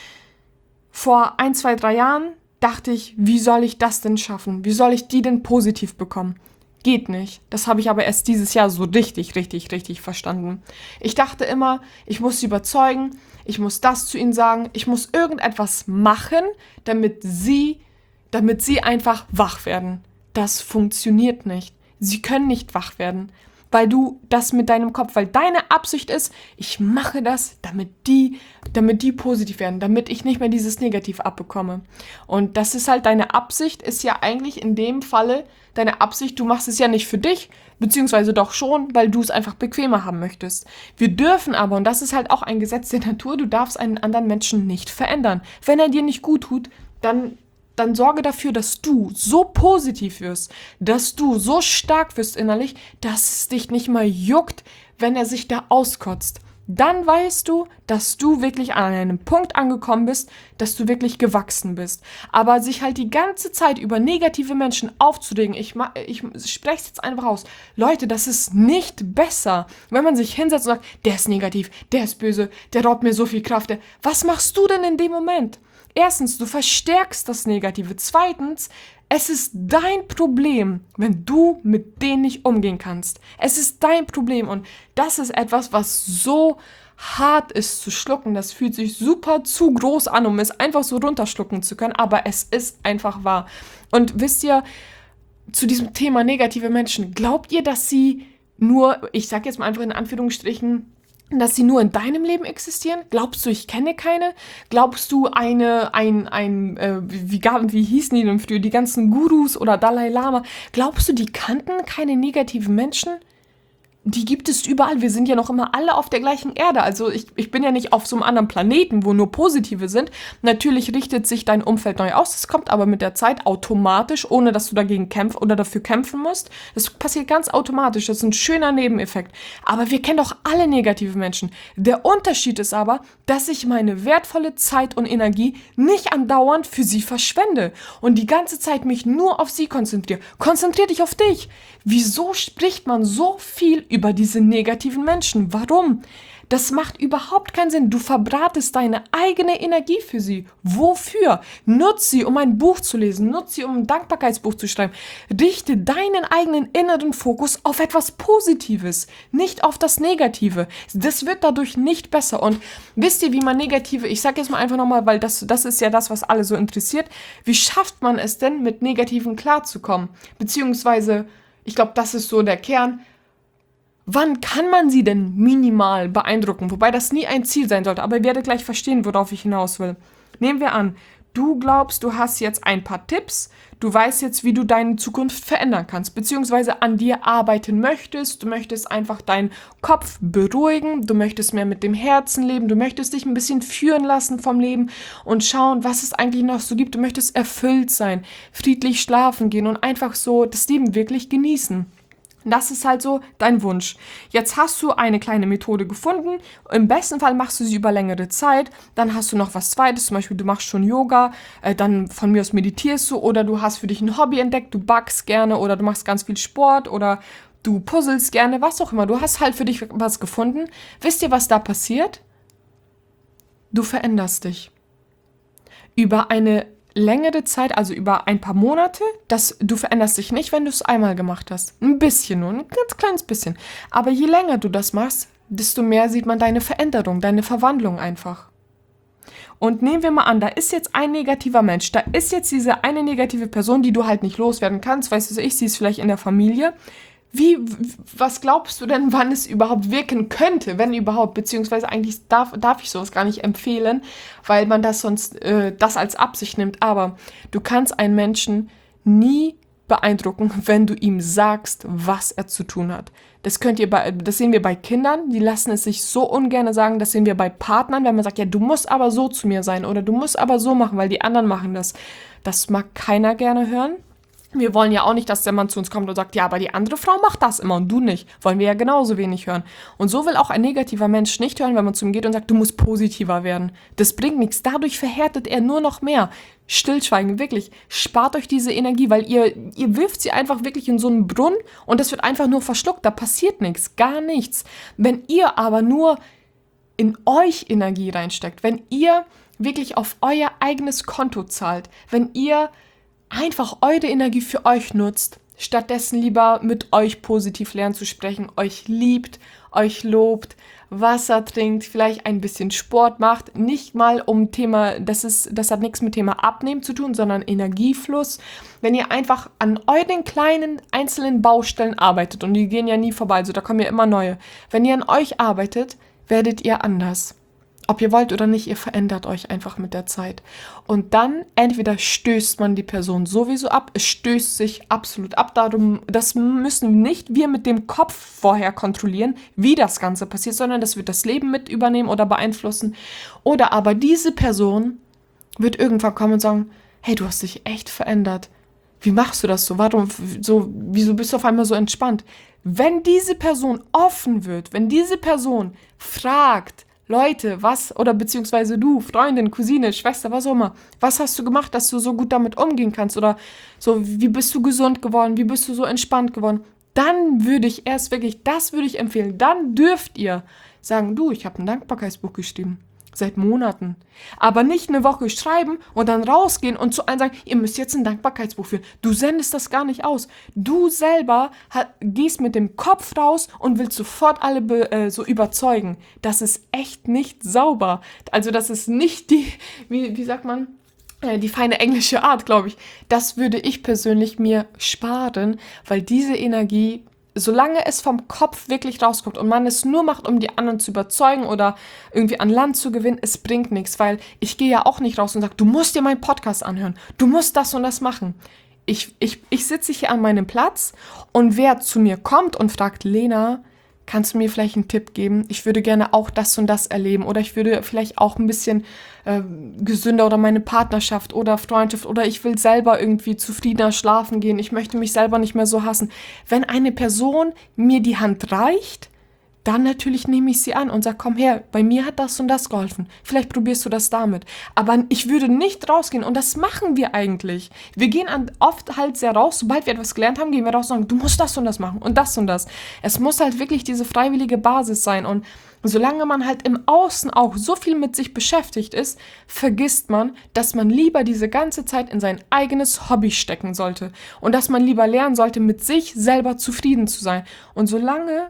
Vor ein, zwei, drei Jahren dachte ich, wie soll ich das denn schaffen? Wie soll ich die denn positiv bekommen? Geht nicht. Das habe ich aber erst dieses Jahr so richtig, richtig, richtig verstanden. Ich dachte immer, ich muss sie überzeugen, ich muss das zu ihnen sagen, ich muss irgendetwas machen, damit sie, damit sie einfach wach werden. Das funktioniert nicht. Sie können nicht wach werden, weil du das mit deinem Kopf, weil deine Absicht ist, ich mache das, damit die, damit die positiv werden, damit ich nicht mehr dieses Negativ abbekomme. Und das ist halt, deine Absicht ist ja eigentlich in dem Falle, deine Absicht, du machst es ja nicht für dich, beziehungsweise doch schon, weil du es einfach bequemer haben möchtest. Wir dürfen aber, und das ist halt auch ein Gesetz der Natur, du darfst einen anderen Menschen nicht verändern. Wenn er dir nicht gut tut, dann dann sorge dafür, dass du so positiv wirst, dass du so stark wirst innerlich, dass es dich nicht mal juckt, wenn er sich da auskotzt. Dann weißt du, dass du wirklich an einem Punkt angekommen bist, dass du wirklich gewachsen bist. Aber sich halt die ganze Zeit über negative Menschen aufzuregen, ich, ich spreche es jetzt einfach aus. Leute, das ist nicht besser, wenn man sich hinsetzt und sagt, der ist negativ, der ist böse, der raubt mir so viel Kraft. Was machst du denn in dem Moment? Erstens, du verstärkst das Negative. Zweitens, es ist dein Problem, wenn du mit denen nicht umgehen kannst. Es ist dein Problem und das ist etwas, was so hart ist zu schlucken. Das fühlt sich super zu groß an, um es einfach so runterschlucken zu können, aber es ist einfach wahr. Und wisst ihr, zu diesem Thema negative Menschen, glaubt ihr, dass sie nur, ich sag jetzt mal einfach in Anführungsstrichen, dass sie nur in deinem Leben existieren? Glaubst du, ich kenne keine? Glaubst du, eine, ein, ein, äh, wie, wie hießen die denn früher, die ganzen Gurus oder Dalai Lama, glaubst du, die kannten keine negativen Menschen? Die gibt es überall. Wir sind ja noch immer alle auf der gleichen Erde. Also ich, ich bin ja nicht auf so einem anderen Planeten, wo nur Positive sind. Natürlich richtet sich dein Umfeld neu aus. Das kommt aber mit der Zeit automatisch, ohne dass du dagegen kämpfen oder dafür kämpfen musst. Das passiert ganz automatisch. Das ist ein schöner Nebeneffekt. Aber wir kennen doch alle negative Menschen. Der Unterschied ist aber, dass ich meine wertvolle Zeit und Energie nicht andauernd für sie verschwende und die ganze Zeit mich nur auf sie konzentriere. Konzentrier dich auf dich. Wieso spricht man so viel über diese negativen Menschen? Warum? Das macht überhaupt keinen Sinn. Du verbratest deine eigene Energie für sie. Wofür? Nutz sie, um ein Buch zu lesen. Nutz sie, um ein Dankbarkeitsbuch zu schreiben. Richte deinen eigenen inneren Fokus auf etwas Positives, nicht auf das Negative. Das wird dadurch nicht besser. Und wisst ihr, wie man negative, ich sage jetzt mal einfach nochmal, weil das, das ist ja das, was alle so interessiert, wie schafft man es denn, mit Negativen klarzukommen? Beziehungsweise, ich glaube, das ist so der Kern. Wann kann man sie denn minimal beeindrucken? Wobei das nie ein Ziel sein sollte, aber ihr werdet gleich verstehen, worauf ich hinaus will. Nehmen wir an, du glaubst, du hast jetzt ein paar Tipps, du weißt jetzt, wie du deine Zukunft verändern kannst, beziehungsweise an dir arbeiten möchtest, du möchtest einfach deinen Kopf beruhigen, du möchtest mehr mit dem Herzen leben, du möchtest dich ein bisschen führen lassen vom Leben und schauen, was es eigentlich noch so gibt, du möchtest erfüllt sein, friedlich schlafen gehen und einfach so das Leben wirklich genießen. Das ist halt so dein Wunsch. Jetzt hast du eine kleine Methode gefunden. Im besten Fall machst du sie über längere Zeit. Dann hast du noch was Zweites. Zum Beispiel, du machst schon Yoga. Äh, dann von mir aus meditierst du. Oder du hast für dich ein Hobby entdeckt. Du backst gerne. Oder du machst ganz viel Sport. Oder du puzzelst gerne. Was auch immer. Du hast halt für dich was gefunden. Wisst ihr, was da passiert? Du veränderst dich. Über eine längere Zeit, also über ein paar Monate, das, du veränderst dich nicht, wenn du es einmal gemacht hast. Ein bisschen nur, ein ganz kleines bisschen. Aber je länger du das machst, desto mehr sieht man deine Veränderung, deine Verwandlung einfach. Und nehmen wir mal an, da ist jetzt ein negativer Mensch, da ist jetzt diese eine negative Person, die du halt nicht loswerden kannst, weißt du, ich sehe es vielleicht in der Familie. Wie, was glaubst du denn, wann es überhaupt wirken könnte, wenn überhaupt, beziehungsweise eigentlich darf, darf ich sowas gar nicht empfehlen, weil man das sonst, äh, das als Absicht nimmt, aber du kannst einen Menschen nie beeindrucken, wenn du ihm sagst, was er zu tun hat. Das könnt ihr bei, das sehen wir bei Kindern, die lassen es sich so ungern sagen, das sehen wir bei Partnern, wenn man sagt, ja, du musst aber so zu mir sein oder du musst aber so machen, weil die anderen machen das. Das mag keiner gerne hören. Wir wollen ja auch nicht, dass der Mann zu uns kommt und sagt, ja, aber die andere Frau macht das immer und du nicht. Wollen wir ja genauso wenig hören. Und so will auch ein negativer Mensch nicht hören, wenn man zu ihm geht und sagt, du musst positiver werden. Das bringt nichts. Dadurch verhärtet er nur noch mehr. Stillschweigen, wirklich. Spart euch diese Energie, weil ihr, ihr wirft sie einfach wirklich in so einen Brunnen und das wird einfach nur verschluckt. Da passiert nichts, gar nichts. Wenn ihr aber nur in euch Energie reinsteckt, wenn ihr wirklich auf euer eigenes Konto zahlt, wenn ihr einfach eure Energie für euch nutzt, stattdessen lieber mit euch positiv lernen zu sprechen, euch liebt, euch lobt, Wasser trinkt, vielleicht ein bisschen Sport macht, nicht mal um Thema, das ist, das hat nichts mit Thema Abnehmen zu tun, sondern Energiefluss. Wenn ihr einfach an euren kleinen einzelnen Baustellen arbeitet, und die gehen ja nie vorbei, also da kommen ja immer neue. Wenn ihr an euch arbeitet, werdet ihr anders. Ob ihr wollt oder nicht, ihr verändert euch einfach mit der Zeit. Und dann entweder stößt man die Person sowieso ab, es stößt sich absolut ab. Darum, das müssen nicht wir mit dem Kopf vorher kontrollieren, wie das Ganze passiert, sondern das wird das Leben mit übernehmen oder beeinflussen. Oder aber diese Person wird irgendwann kommen und sagen, hey, du hast dich echt verändert. Wie machst du das so? Warum so? Wieso bist du auf einmal so entspannt? Wenn diese Person offen wird, wenn diese Person fragt, Leute, was, oder beziehungsweise du, Freundin, Cousine, Schwester, was auch immer, was hast du gemacht, dass du so gut damit umgehen kannst? Oder so, wie bist du gesund geworden? Wie bist du so entspannt geworden? Dann würde ich erst wirklich, das würde ich empfehlen, dann dürft ihr sagen, du, ich habe ein Dankbarkeitsbuch geschrieben. Seit Monaten. Aber nicht eine Woche schreiben und dann rausgehen und zu allen sagen, ihr müsst jetzt ein Dankbarkeitsbuch führen. Du sendest das gar nicht aus. Du selber hat, gehst mit dem Kopf raus und willst sofort alle be, äh, so überzeugen. Das ist echt nicht sauber. Also das ist nicht die, wie, wie sagt man, äh, die feine englische Art, glaube ich. Das würde ich persönlich mir sparen, weil diese Energie, solange es vom Kopf wirklich rauskommt und man es nur macht, um die anderen zu überzeugen oder irgendwie an Land zu gewinnen, es bringt nichts, weil ich gehe ja auch nicht raus und sage, du musst dir meinen Podcast anhören, du musst das und das machen. Ich, ich, ich sitze hier an meinem Platz und wer zu mir kommt und fragt, Lena, kannst du mir vielleicht einen Tipp geben? Ich würde gerne auch das und das erleben oder ich würde vielleicht auch ein bisschen äh, gesünder oder meine Partnerschaft oder Freundschaft oder ich will selber irgendwie zufriedener schlafen gehen. Ich möchte mich selber nicht mehr so hassen. Wenn eine Person mir die Hand reicht, dann natürlich nehme ich sie an und sage, komm her, bei mir hat das und das geholfen. Vielleicht probierst du das damit. Aber ich würde nicht rausgehen und das machen wir eigentlich. Wir gehen an, oft halt sehr raus, sobald wir etwas gelernt haben, gehen wir raus und sagen, du musst das und das machen und das und das. Es muss halt wirklich diese freiwillige Basis sein und solange man halt im Außen auch so viel mit sich beschäftigt ist, vergisst man, dass man lieber diese ganze Zeit in sein eigenes Hobby stecken sollte und dass man lieber lernen sollte, mit sich selber zufrieden zu sein. Und solange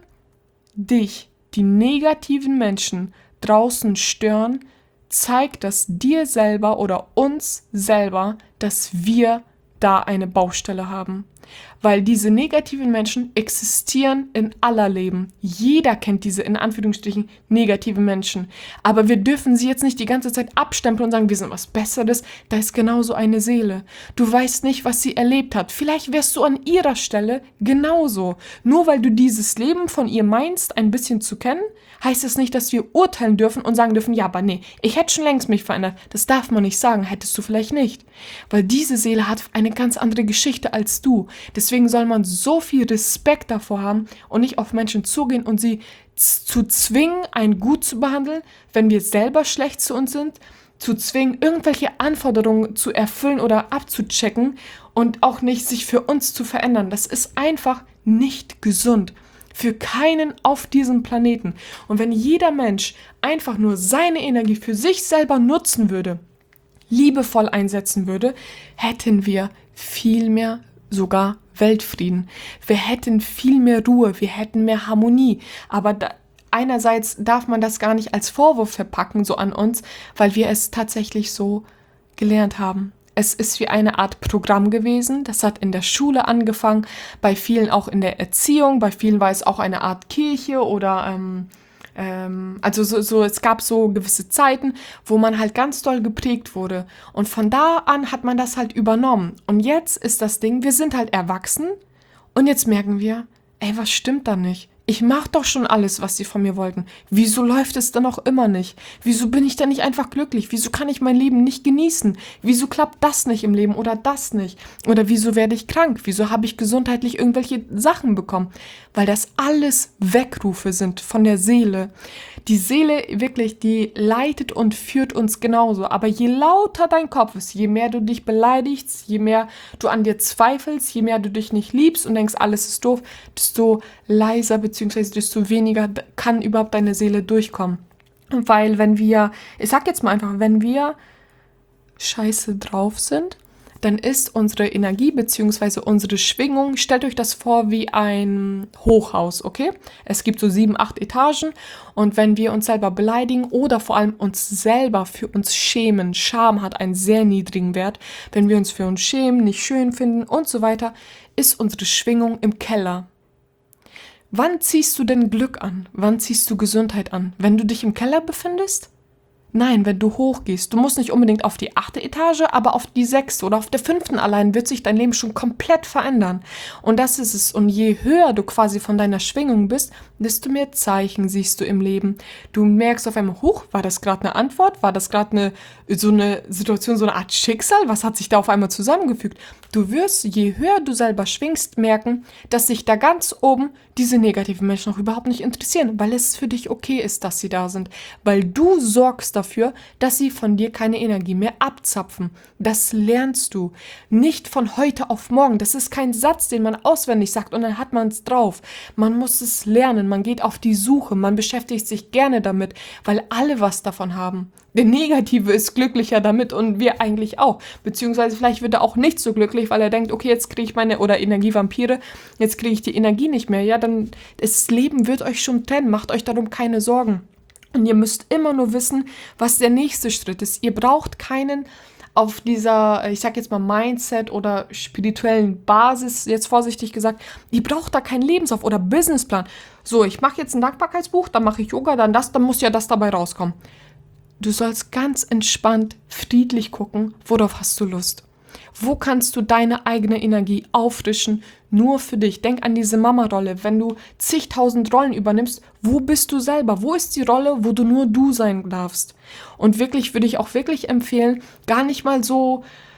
dich die negativen Menschen draußen stören, zeigt das dir selber oder uns selber, dass wir da eine Baustelle haben. Weil diese negativen Menschen existieren in aller Leben. Jeder kennt diese, in Anführungsstrichen, negativen Menschen. Aber wir dürfen sie jetzt nicht die ganze Zeit abstempeln und sagen, wir sind was Besseres. Da ist genauso eine Seele. Du weißt nicht, was sie erlebt hat. Vielleicht wärst du an ihrer Stelle genauso. Nur weil du dieses Leben von ihr meinst, ein bisschen zu kennen, heißt es nicht, dass wir urteilen dürfen und sagen dürfen, ja, aber nee, ich hätte schon längst mich verändert. Das darf man nicht sagen, hättest du vielleicht nicht. Weil diese Seele hat eine ganz andere Geschichte als du. Deswegen soll man so viel Respekt davor haben und nicht auf Menschen zugehen und sie z- zu zwingen, ein Gut zu behandeln, wenn wir selber schlecht zu uns sind, zu zwingen, irgendwelche Anforderungen zu erfüllen oder abzuchecken und auch nicht sich für uns zu verändern. Das ist einfach nicht gesund. Für keinen auf diesem Planeten. Und wenn jeder Mensch einfach nur seine Energie für sich selber nutzen würde, liebevoll einsetzen würde, hätten wir viel mehr sogar Weltfrieden. Wir hätten viel mehr Ruhe, wir hätten mehr Harmonie. Aber da, einerseits darf man das gar nicht als Vorwurf verpacken, so an uns, weil wir es tatsächlich so gelernt haben. Es ist wie eine Art Programm gewesen. Das hat in der Schule angefangen, bei vielen auch in der Erziehung, bei vielen war es auch eine Art Kirche oder ähm, ähm, also so, so, es gab so gewisse Zeiten, wo man halt ganz doll geprägt wurde. Und von da an hat man das halt übernommen. Und jetzt ist das Ding, wir sind halt erwachsen und jetzt merken wir, ey, was stimmt da nicht? Ich mache doch schon alles, was sie von mir wollten. Wieso läuft es dann noch immer nicht? Wieso bin ich dann nicht einfach glücklich? Wieso kann ich mein Leben nicht genießen? Wieso klappt das nicht im Leben oder das nicht? Oder wieso werde ich krank? Wieso habe ich gesundheitlich irgendwelche Sachen bekommen? Weil das alles Wegrufe sind von der Seele. Die Seele wirklich, die leitet und führt uns genauso. Aber je lauter dein Kopf ist, je mehr du dich beleidigst, je mehr du an dir zweifelst, je mehr du dich nicht liebst und denkst, alles ist doof, desto leiser beziehungsweise desto weniger kann überhaupt deine Seele durchkommen. Weil wenn wir, ich sag jetzt mal einfach, wenn wir scheiße drauf sind, dann ist unsere Energie bzw. unsere Schwingung, stellt euch das vor wie ein Hochhaus, okay? Es gibt so sieben, acht Etagen und wenn wir uns selber beleidigen oder vor allem uns selber für uns schämen, Scham hat einen sehr niedrigen Wert, wenn wir uns für uns schämen, nicht schön finden und so weiter, ist unsere Schwingung im Keller. Wann ziehst du denn Glück an? Wann ziehst du Gesundheit an? Wenn du dich im Keller befindest? Nein, wenn du hochgehst. Du musst nicht unbedingt auf die achte Etage, aber auf die sechste oder auf der fünften allein wird sich dein Leben schon komplett verändern. Und das ist es. Und je höher du quasi von deiner Schwingung bist, desto mehr Zeichen siehst du im Leben. Du merkst auf einmal, huch, war das gerade eine Antwort? War das gerade eine, so eine Situation, so eine Art Schicksal? Was hat sich da auf einmal zusammengefügt? Du wirst, je höher du selber schwingst, merken, dass sich da ganz oben diese negativen Menschen auch überhaupt nicht interessieren, weil es für dich okay ist, dass sie da sind. Weil du sorgst dafür, dass sie von dir keine Energie mehr abzapfen. Das lernst du. Nicht von heute auf morgen. Das ist kein Satz, den man auswendig sagt und dann hat man es drauf. Man muss es lernen. Man geht auf die Suche. Man beschäftigt sich gerne damit, weil alle was davon haben. Der Negative ist glücklicher damit und wir eigentlich auch. Beziehungsweise vielleicht wird er auch nicht so glücklich, weil er denkt, okay, jetzt kriege ich meine, oder Energievampire, jetzt kriege ich die Energie nicht mehr. Ja, dann, das Leben wird euch schon trennen. Macht euch darum keine Sorgen. Und ihr müsst immer nur wissen, was der nächste Schritt ist. Ihr braucht keinen auf dieser, ich sag jetzt mal Mindset oder spirituellen Basis, jetzt vorsichtig gesagt, ihr braucht da keinen Lebenslauf oder Businessplan. So, ich mache jetzt ein Dankbarkeitsbuch, dann mache ich Yoga, dann das, dann muss ja das dabei rauskommen. Du sollst ganz entspannt, friedlich gucken, worauf hast du Lust. Wo kannst du deine eigene Energie auffrischen, nur für dich? Denk an diese Mama-Rolle. Wenn du zigtausend Rollen übernimmst, wo bist du selber? Wo ist die Rolle, wo du nur du sein darfst? Und wirklich würde ich auch wirklich empfehlen, gar nicht mal so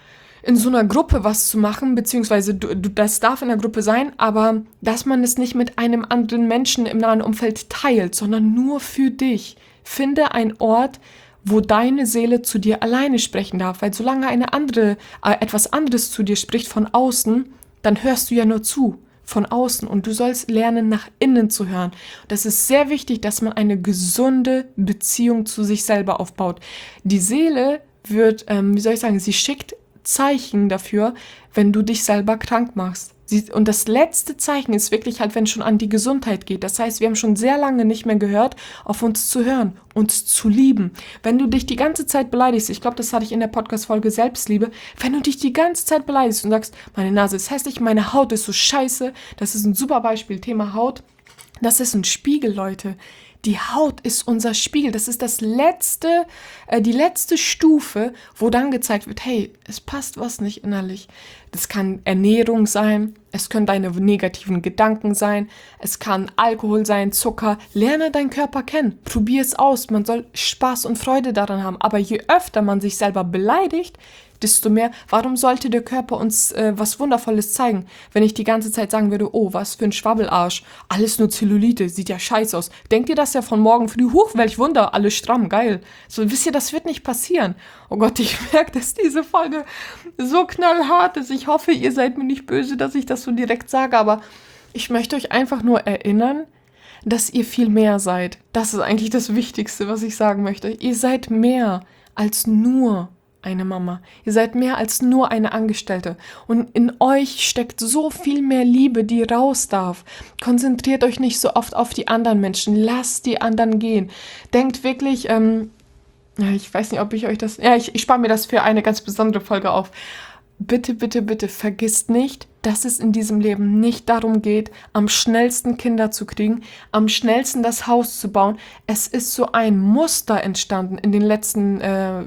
in so einer Gruppe was zu machen, beziehungsweise du, du, das darf in der Gruppe sein, aber dass man es nicht mit einem anderen Menschen im nahen Umfeld teilt, sondern nur für dich. Finde einen Ort, wo deine Seele zu dir alleine sprechen darf, weil solange eine andere, äh, etwas anderes zu dir spricht von außen, dann hörst du ja nur zu, von außen, und du sollst lernen, nach innen zu hören. Das ist sehr wichtig, dass man eine gesunde Beziehung zu sich selber aufbaut. Die Seele wird, ähm, wie soll ich sagen, sie schickt Zeichen dafür, wenn du dich selber krank machst. Sie, und das letzte Zeichen ist wirklich halt, wenn es schon an die Gesundheit geht. Das heißt, wir haben schon sehr lange nicht mehr gehört, auf uns zu hören, uns zu lieben. Wenn du dich die ganze Zeit beleidigst, ich glaube, das hatte ich in der Podcast-Folge Selbstliebe, wenn du dich die ganze Zeit beleidigst und sagst, meine Nase ist hässlich, meine Haut ist so scheiße, das ist ein super Beispiel, Thema Haut, das ist ein Spiegel, Leute. Die Haut ist unser Spiegel. Das ist das letzte, äh, die letzte Stufe, wo dann gezeigt wird, hey, es passt was nicht innerlich. Das kann Ernährung sein, es können deine negativen Gedanken sein, es kann Alkohol sein, Zucker. Lerne deinen Körper kennen, probier es aus. Man soll Spaß und Freude daran haben. Aber je öfter man sich selber beleidigt, desto mehr, warum sollte der Körper uns äh, was Wundervolles zeigen, wenn ich die ganze Zeit sagen würde, oh, was für ein Schwabbelarsch, alles nur Zellulite, sieht ja scheiße aus. Denkt ihr das ja von morgen früh, huch, welch Wunder, alles stramm, geil. So, wisst ihr, das wird nicht passieren. Oh Gott, ich merke, dass diese Folge so knallhart ist. Ich hoffe, ihr seid mir nicht böse, dass ich das so direkt sage, aber ich möchte euch einfach nur erinnern, dass ihr viel mehr seid. Das ist eigentlich das Wichtigste, was ich sagen möchte. Ihr seid mehr als nur eine Mama. Ihr seid mehr als nur eine Angestellte. Und in euch steckt so viel mehr Liebe, die raus darf. Konzentriert euch nicht so oft auf die anderen Menschen. Lasst die anderen gehen. Denkt wirklich, ähm, ja, ich weiß nicht, ob ich euch das, ja, ich, ich spare mir das für eine ganz besondere Folge auf. Bitte, bitte, bitte vergisst nicht, dass es in diesem Leben nicht darum geht, am schnellsten Kinder zu kriegen, am schnellsten das Haus zu bauen. Es ist so ein Muster entstanden in den letzten äh,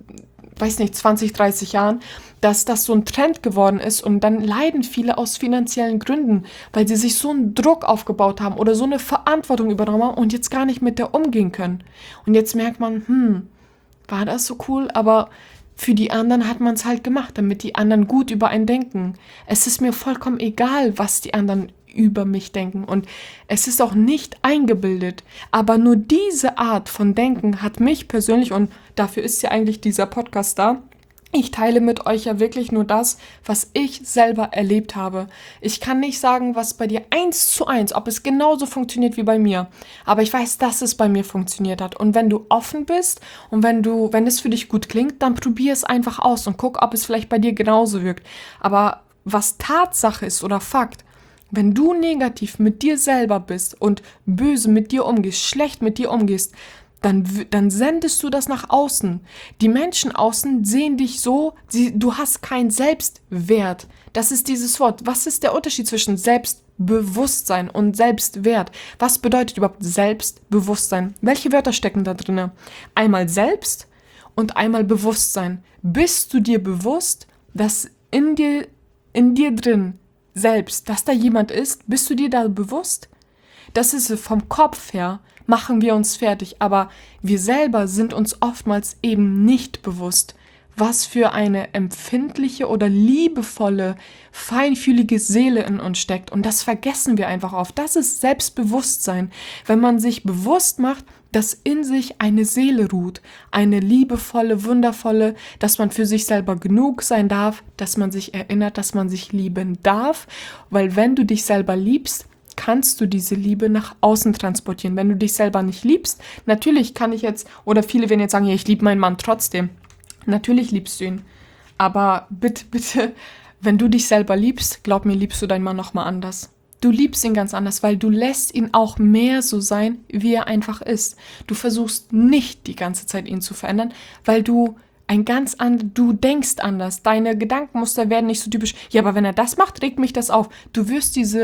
weiß nicht, zwanzig, dreißig Jahren, dass das so ein Trend geworden ist, und dann leiden viele aus finanziellen Gründen, weil sie sich so einen Druck aufgebaut haben oder so eine Verantwortung übernommen haben und jetzt gar nicht mit der umgehen können. Und jetzt merkt man, hm, war das so cool, aber für die anderen hat man es halt gemacht, damit die anderen gut über einen denken. Es ist mir vollkommen egal, was die anderen über mich denken, und es ist auch nicht eingebildet, aber nur diese Art von Denken hat mich persönlich, und dafür ist ja eigentlich dieser Podcast da, ich teile mit euch ja wirklich nur das, was ich selber erlebt habe. Ich kann nicht sagen, was bei dir eins zu eins, ob es genauso funktioniert wie bei mir, aber ich weiß, dass es bei mir funktioniert hat, und wenn du offen bist und wenn du, wenn es für dich gut klingt, dann probier es einfach aus und guck, ob es vielleicht bei dir genauso wirkt. Aber was Tatsache ist oder Fakt, wenn du negativ mit dir selber bist und böse mit dir umgehst, schlecht mit dir umgehst, dann, dann sendest du das nach außen. Die Menschen außen sehen dich so, sie, du hast keinen Selbstwert. Das ist dieses Wort. Was ist der Unterschied zwischen Selbstbewusstsein und Selbstwert? Was bedeutet überhaupt Selbstbewusstsein? Welche Wörter stecken da drin? Einmal Selbst und einmal Bewusstsein. Bist du dir bewusst, dass in dir, in dir drin selbst, dass da jemand ist? Bist du dir da bewusst? Das ist vom Kopf her, machen wir uns fertig, aber wir selber sind uns oftmals eben nicht bewusst, was für eine empfindliche oder liebevolle, feinfühlige Seele in uns steckt, und das vergessen wir einfach oft. Das ist Selbstbewusstsein, wenn man sich bewusst macht, dass in sich eine Seele ruht, eine liebevolle, wundervolle, dass man für sich selber genug sein darf, dass man sich erinnert, dass man sich lieben darf, weil wenn du dich selber liebst, kannst du diese Liebe nach außen transportieren. Wenn du dich selber nicht liebst, natürlich kann ich jetzt, oder viele werden jetzt sagen, ja, ich liebe meinen Mann trotzdem. Natürlich liebst du ihn, aber bitte, bitte, wenn du dich selber liebst, glaub mir, liebst du deinen Mann nochmal anders. Du liebst ihn ganz anders, weil du lässt ihn auch mehr so sein, wie er einfach ist. Du versuchst nicht die ganze Zeit ihn zu verändern, weil du ein ganz anderes, du denkst anders. Deine Gedankenmuster werden nicht so typisch, ja, aber wenn er das macht, regt mich das auf. Du wirst diese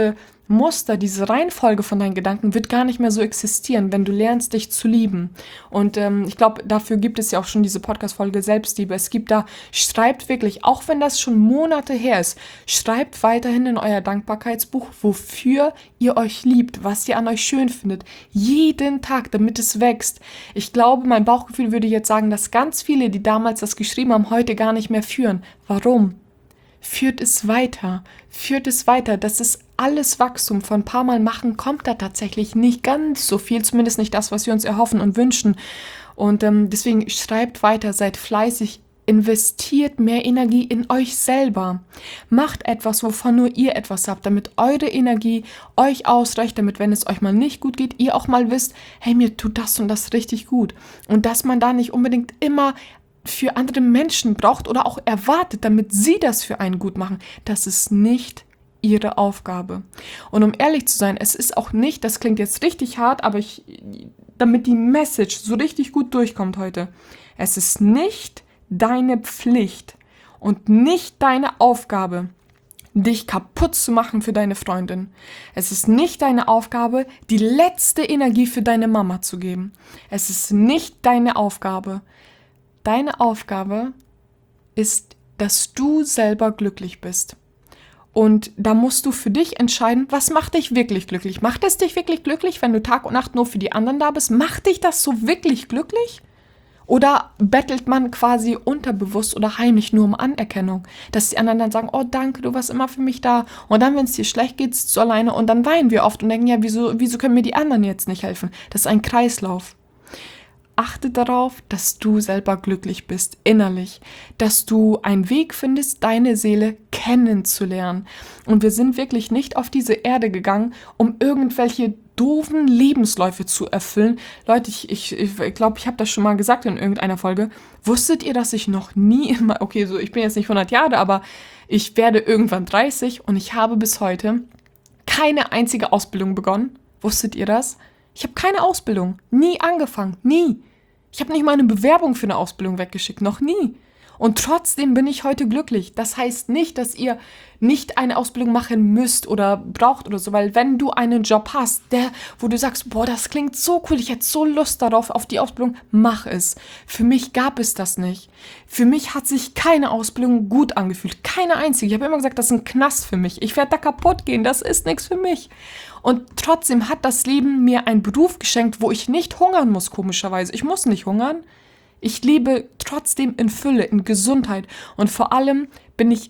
Muster, diese Reihenfolge von deinen Gedanken wird gar nicht mehr so existieren, wenn du lernst, dich zu lieben. Und ähm, ich glaube, dafür gibt es ja auch schon diese Podcast-Folge Selbstliebe. Es gibt da, schreibt wirklich, auch wenn das schon Monate her ist, schreibt weiterhin in euer Dankbarkeitsbuch, wofür ihr euch liebt, was ihr an euch schön findet. Jeden Tag, damit es wächst. Ich glaube, mein Bauchgefühl würde jetzt sagen, dass ganz viele, die damals das geschrieben haben, heute gar nicht mehr führen. Warum? Führt es weiter, führt es weiter. Das ist alles Wachstum. Von ein paar Mal machen kommt da tatsächlich nicht ganz so viel, zumindest nicht das, was wir uns erhoffen und wünschen. Und ähm, deswegen schreibt weiter, seid fleißig, investiert mehr Energie in euch selber. Macht etwas, wovon nur ihr etwas habt, damit eure Energie euch ausreicht, damit, wenn es euch mal nicht gut geht, ihr auch mal wisst, hey, mir tut das und das richtig gut. Und dass man da nicht unbedingt immer für andere Menschen braucht oder auch erwartet, damit sie das für einen gut machen. Das ist nicht ihre Aufgabe. Und um ehrlich zu sein, es ist auch nicht, das klingt jetzt richtig hart, aber ich, damit die Message so richtig gut durchkommt heute, es ist nicht deine Pflicht und nicht deine Aufgabe, dich kaputt zu machen für deine Freundin. Es ist nicht deine Aufgabe, die letzte Energie für deine Mama zu geben. Es ist nicht deine Aufgabe. Deine Aufgabe ist, dass du selber glücklich bist. Und da musst du für dich entscheiden, was macht dich wirklich glücklich? Macht es dich wirklich glücklich, wenn du Tag und Nacht nur für die anderen da bist? Macht dich das so wirklich glücklich? Oder bettelt man quasi unterbewusst oder heimlich nur um Anerkennung? Dass die anderen dann sagen, oh danke, du warst immer für mich da. Und dann, wenn es dir schlecht geht, sitzt du alleine und dann weinen wir oft und denken, ja, wieso, wieso können mir die anderen jetzt nicht helfen? Das ist ein Kreislauf. Achte darauf, dass du selber glücklich bist, innerlich, dass du einen Weg findest, deine Seele kennenzulernen. Und wir sind wirklich nicht auf diese Erde gegangen, um irgendwelche doofen Lebensläufe zu erfüllen. Leute, ich glaube, ich, ich, glaub, ich habe das schon mal gesagt in irgendeiner Folge. Wusstet ihr, dass ich noch nie, in mein, okay, so ich bin jetzt nicht hundert Jahre, aber ich werde irgendwann dreißig und ich habe bis heute keine einzige Ausbildung begonnen? Wusstet ihr das? Ich habe keine Ausbildung, nie angefangen, nie. Ich habe nicht mal eine Bewerbung für eine Ausbildung weggeschickt, noch nie. Und trotzdem bin ich heute glücklich. Das heißt nicht, dass ihr nicht eine Ausbildung machen müsst oder braucht oder so, weil wenn du einen Job hast, der, wo du sagst, boah, das klingt so cool, ich hätte so Lust darauf, auf die Ausbildung, mach es. Für mich gab es das nicht. Für mich hat sich keine Ausbildung gut angefühlt, keine einzige. Ich habe immer gesagt, das ist ein Knast für mich. Ich werde da kaputt gehen, das ist nichts für mich. Und trotzdem hat das Leben mir einen Beruf geschenkt, wo ich nicht hungern muss, komischerweise. Ich muss nicht hungern. Ich lebe trotzdem in Fülle, in Gesundheit und vor allem bin ich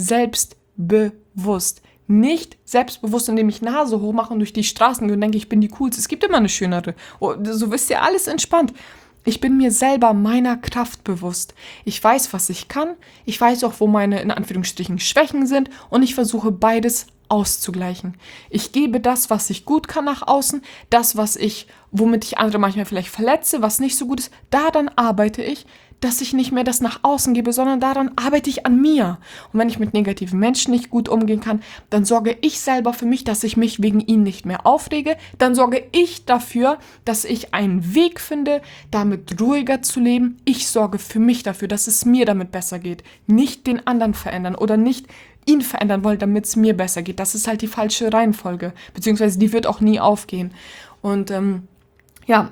selbstbewusst. Nicht selbstbewusst, indem ich Nase hochmache und durch die Straßen gehe und denke, ich bin die Coolste. Es gibt immer eine schönere. Oh, so wisst ihr, alles entspannt. Ich bin mir selber meiner Kraft bewusst. Ich weiß, was ich kann. Ich weiß auch, wo meine, in Anführungsstrichen, Schwächen sind und ich versuche beides auszugleichen. Ich gebe das, was ich gut kann, nach außen, das, was ich, womit ich andere manchmal vielleicht verletze, was nicht so gut ist, daran arbeite ich, dass ich nicht mehr das nach außen gebe, sondern daran arbeite ich an mir. Und wenn ich mit negativen Menschen nicht gut umgehen kann, dann sorge ich selber für mich, dass ich mich wegen ihnen nicht mehr aufrege. Dann sorge ich dafür, dass ich einen Weg finde, damit ruhiger zu leben. Ich sorge für mich dafür, dass es mir damit besser geht. Nicht den anderen verändern oder nicht ihn verändern wollen, damit es mir besser geht. Das ist halt die falsche Reihenfolge, beziehungsweise die wird auch nie aufgehen. Und ähm, ja,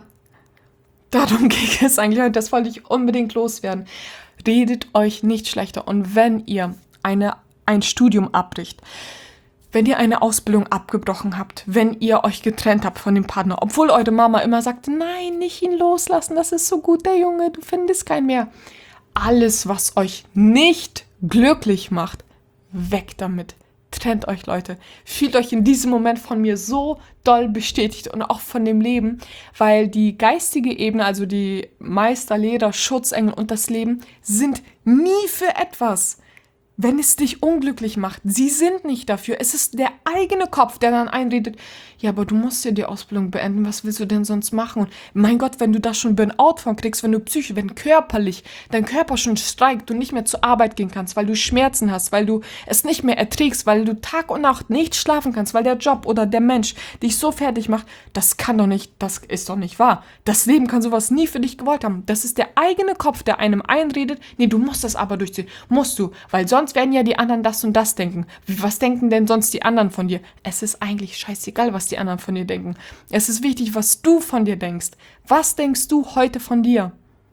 darum ging es eigentlich heute, das wollte ich unbedingt loswerden. Redet euch nicht schlechter und wenn ihr eine, ein Studium abbricht, wenn ihr eine Ausbildung abgebrochen habt, wenn ihr euch getrennt habt von dem Partner, obwohl eure Mama immer sagt, nein, nicht ihn loslassen, das ist so gut, der Junge, du findest keinen mehr. Alles, was euch nicht glücklich macht, weg damit. Trennt euch, Leute. Fühlt euch in diesem Moment von mir so doll bestätigt und auch von dem Leben, weil die geistige Ebene, also die Meister, Lehrer, Schutzengel und das Leben sind nie für etwas, wenn es dich unglücklich macht. Sie sind nicht dafür. Es ist der eigene Kopf, der dann einredet, ja, aber du musst ja die Ausbildung beenden, was willst du denn sonst machen? Und mein Gott, wenn du da schon Burnout von kriegst, wenn du psychisch, wenn körperlich dein Körper schon streikt, du nicht mehr zur Arbeit gehen kannst, weil du Schmerzen hast, weil du es nicht mehr erträgst, weil du Tag und Nacht nicht schlafen kannst, weil der Job oder der Mensch dich so fertig macht, das kann doch nicht, das ist doch nicht wahr. Das Leben kann sowas nie für dich gewollt haben. Das ist der eigene Kopf, der einem einredet, nee, du musst das aber durchziehen. Musst du, weil sonst sonst werden ja die anderen das und das denken. Was denken denn sonst die anderen von dir? Es ist eigentlich scheißegal, was die anderen von dir denken. Es ist wichtig, was du von dir denkst. Was denkst du heute von dir?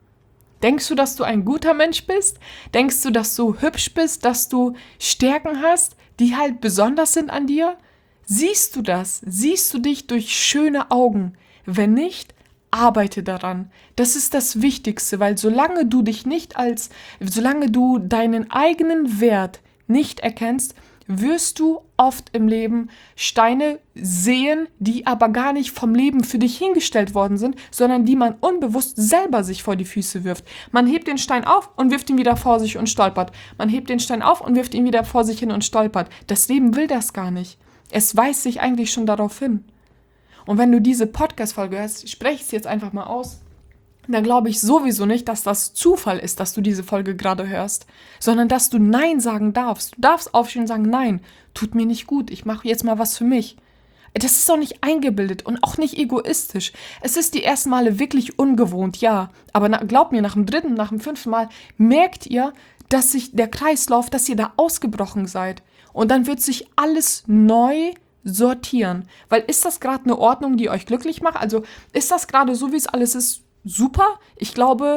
Denkst du, dass du ein guter Mensch bist? Denkst du, dass du hübsch bist, dass du Stärken hast, die halt besonders sind an dir? Siehst du das? Siehst du dich durch schöne Augen? Wenn nicht, arbeite daran. Das ist das Wichtigste, weil solange du dich nicht als, solange du deinen eigenen Wert nicht erkennst, wirst du oft im Leben Steine sehen, die aber gar nicht vom Leben für dich hingestellt worden sind, sondern die man unbewusst selber sich vor die Füße wirft. Man hebt den Stein auf und wirft ihn wieder vor sich und stolpert. Man hebt den Stein auf und wirft ihn wieder vor sich hin und stolpert. Das Leben will das gar nicht. Es weist sich eigentlich schon darauf hin. Und wenn du diese Podcast-Folge hörst, spreche ich es jetzt einfach mal aus, dann glaube ich sowieso nicht, dass das Zufall ist, dass du diese Folge gerade hörst, sondern dass du Nein sagen darfst. Du darfst aufstehen und sagen, nein, tut mir nicht gut, ich mache jetzt mal was für mich. Das ist auch nicht eingebildet und auch nicht egoistisch. Es ist die ersten Male wirklich ungewohnt, ja. Aber na, glaub mir, nach dem dritten, nach dem fünften Mal merkt ihr, dass sich der Kreislauf, dass ihr da ausgebrochen seid. Und dann wird sich alles neu sortieren. Weil ist das gerade eine Ordnung, die euch glücklich macht? Also ist das gerade so, wie es alles ist, super? Ich glaube,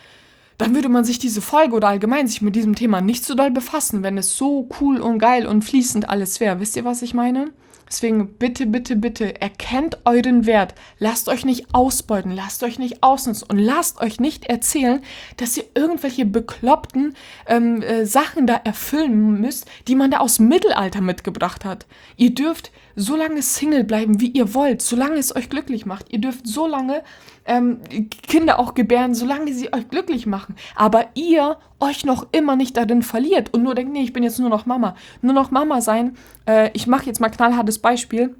dann würde man sich diese Folge oder allgemein sich mit diesem Thema nicht so doll befassen, wenn es so cool und geil und fließend alles wäre. Wisst ihr, was ich meine? Deswegen bitte, bitte, bitte, erkennt euren Wert. Lasst euch nicht ausbeuten, lasst euch nicht ausnutzen und lasst euch nicht erzählen, dass ihr irgendwelche bekloppten ähm, äh, Sachen da erfüllen müsst, die man da aus dem Mittelalter mitgebracht hat. Ihr dürft so lange Single bleiben, wie ihr wollt, solange es euch glücklich macht. Ihr dürft so lange ähm, Kinder auch gebären, solange sie euch glücklich machen. Aber ihr euch noch immer nicht darin verliert und nur denkt, nee, ich bin jetzt nur noch Mama. Nur noch Mama sein. Äh, ich mache jetzt mal ein knallhartes Beispiel.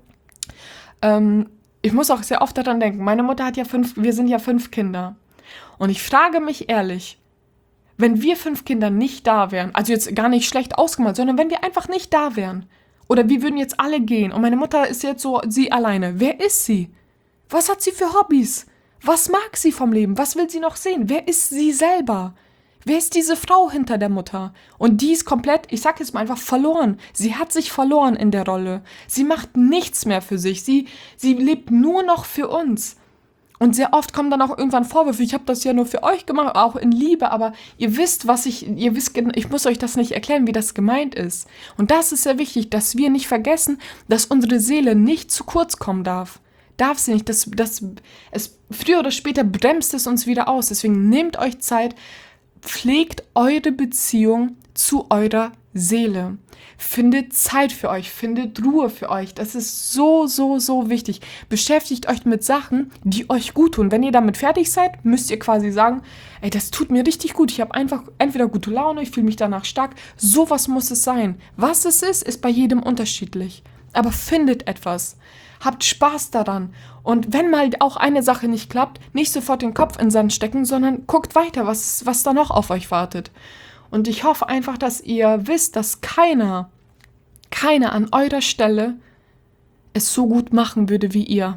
Ähm, ich muss auch sehr oft daran denken, meine Mutter hat ja fünf, wir sind ja fünf Kinder. Und ich frage mich ehrlich, wenn wir fünf Kinder nicht da wären, also jetzt gar nicht schlecht ausgemalt, sondern wenn wir einfach nicht da wären, oder wir würden jetzt alle gehen und meine Mutter ist jetzt so, sie alleine. Wer ist sie? Was hat sie für Hobbys? Was mag sie vom Leben? Was will sie noch sehen? Wer ist sie selber? Wer ist diese Frau hinter der Mutter? Und die ist komplett, ich sag jetzt mal einfach, verloren. Sie hat sich verloren in der Rolle. Sie macht nichts mehr für sich. Sie, sie lebt nur noch für uns. Und sehr oft kommen dann auch irgendwann Vorwürfe, ich habe das ja nur für euch gemacht, auch in Liebe, aber ihr wisst, was ich, ihr wisst, ich muss euch das nicht erklären, wie das gemeint ist. Und das ist sehr wichtig, dass wir nicht vergessen, dass unsere Seele nicht zu kurz kommen darf. Darf sie nicht, das, das, es, früher oder später bremst es uns wieder aus. Deswegen nehmt euch Zeit, pflegt eure Beziehung zu eurer Seele. Findet Zeit für euch, findet Ruhe für euch. Das ist so, so, so wichtig. Beschäftigt euch mit Sachen, die euch gut tun. Wenn ihr damit fertig seid, müsst ihr quasi sagen, ey, das tut mir richtig gut. Ich habe einfach entweder gute Laune, ich fühle mich danach stark. Sowas muss es sein. Was es ist, ist bei jedem unterschiedlich. Aber findet etwas. Habt Spaß daran. Und wenn mal auch eine Sache nicht klappt, nicht sofort den Kopf in den Sand stecken, sondern guckt weiter, was, was da noch auf euch wartet. Und ich hoffe einfach, dass ihr wisst, dass keiner, keiner an eurer Stelle es so gut machen würde wie ihr.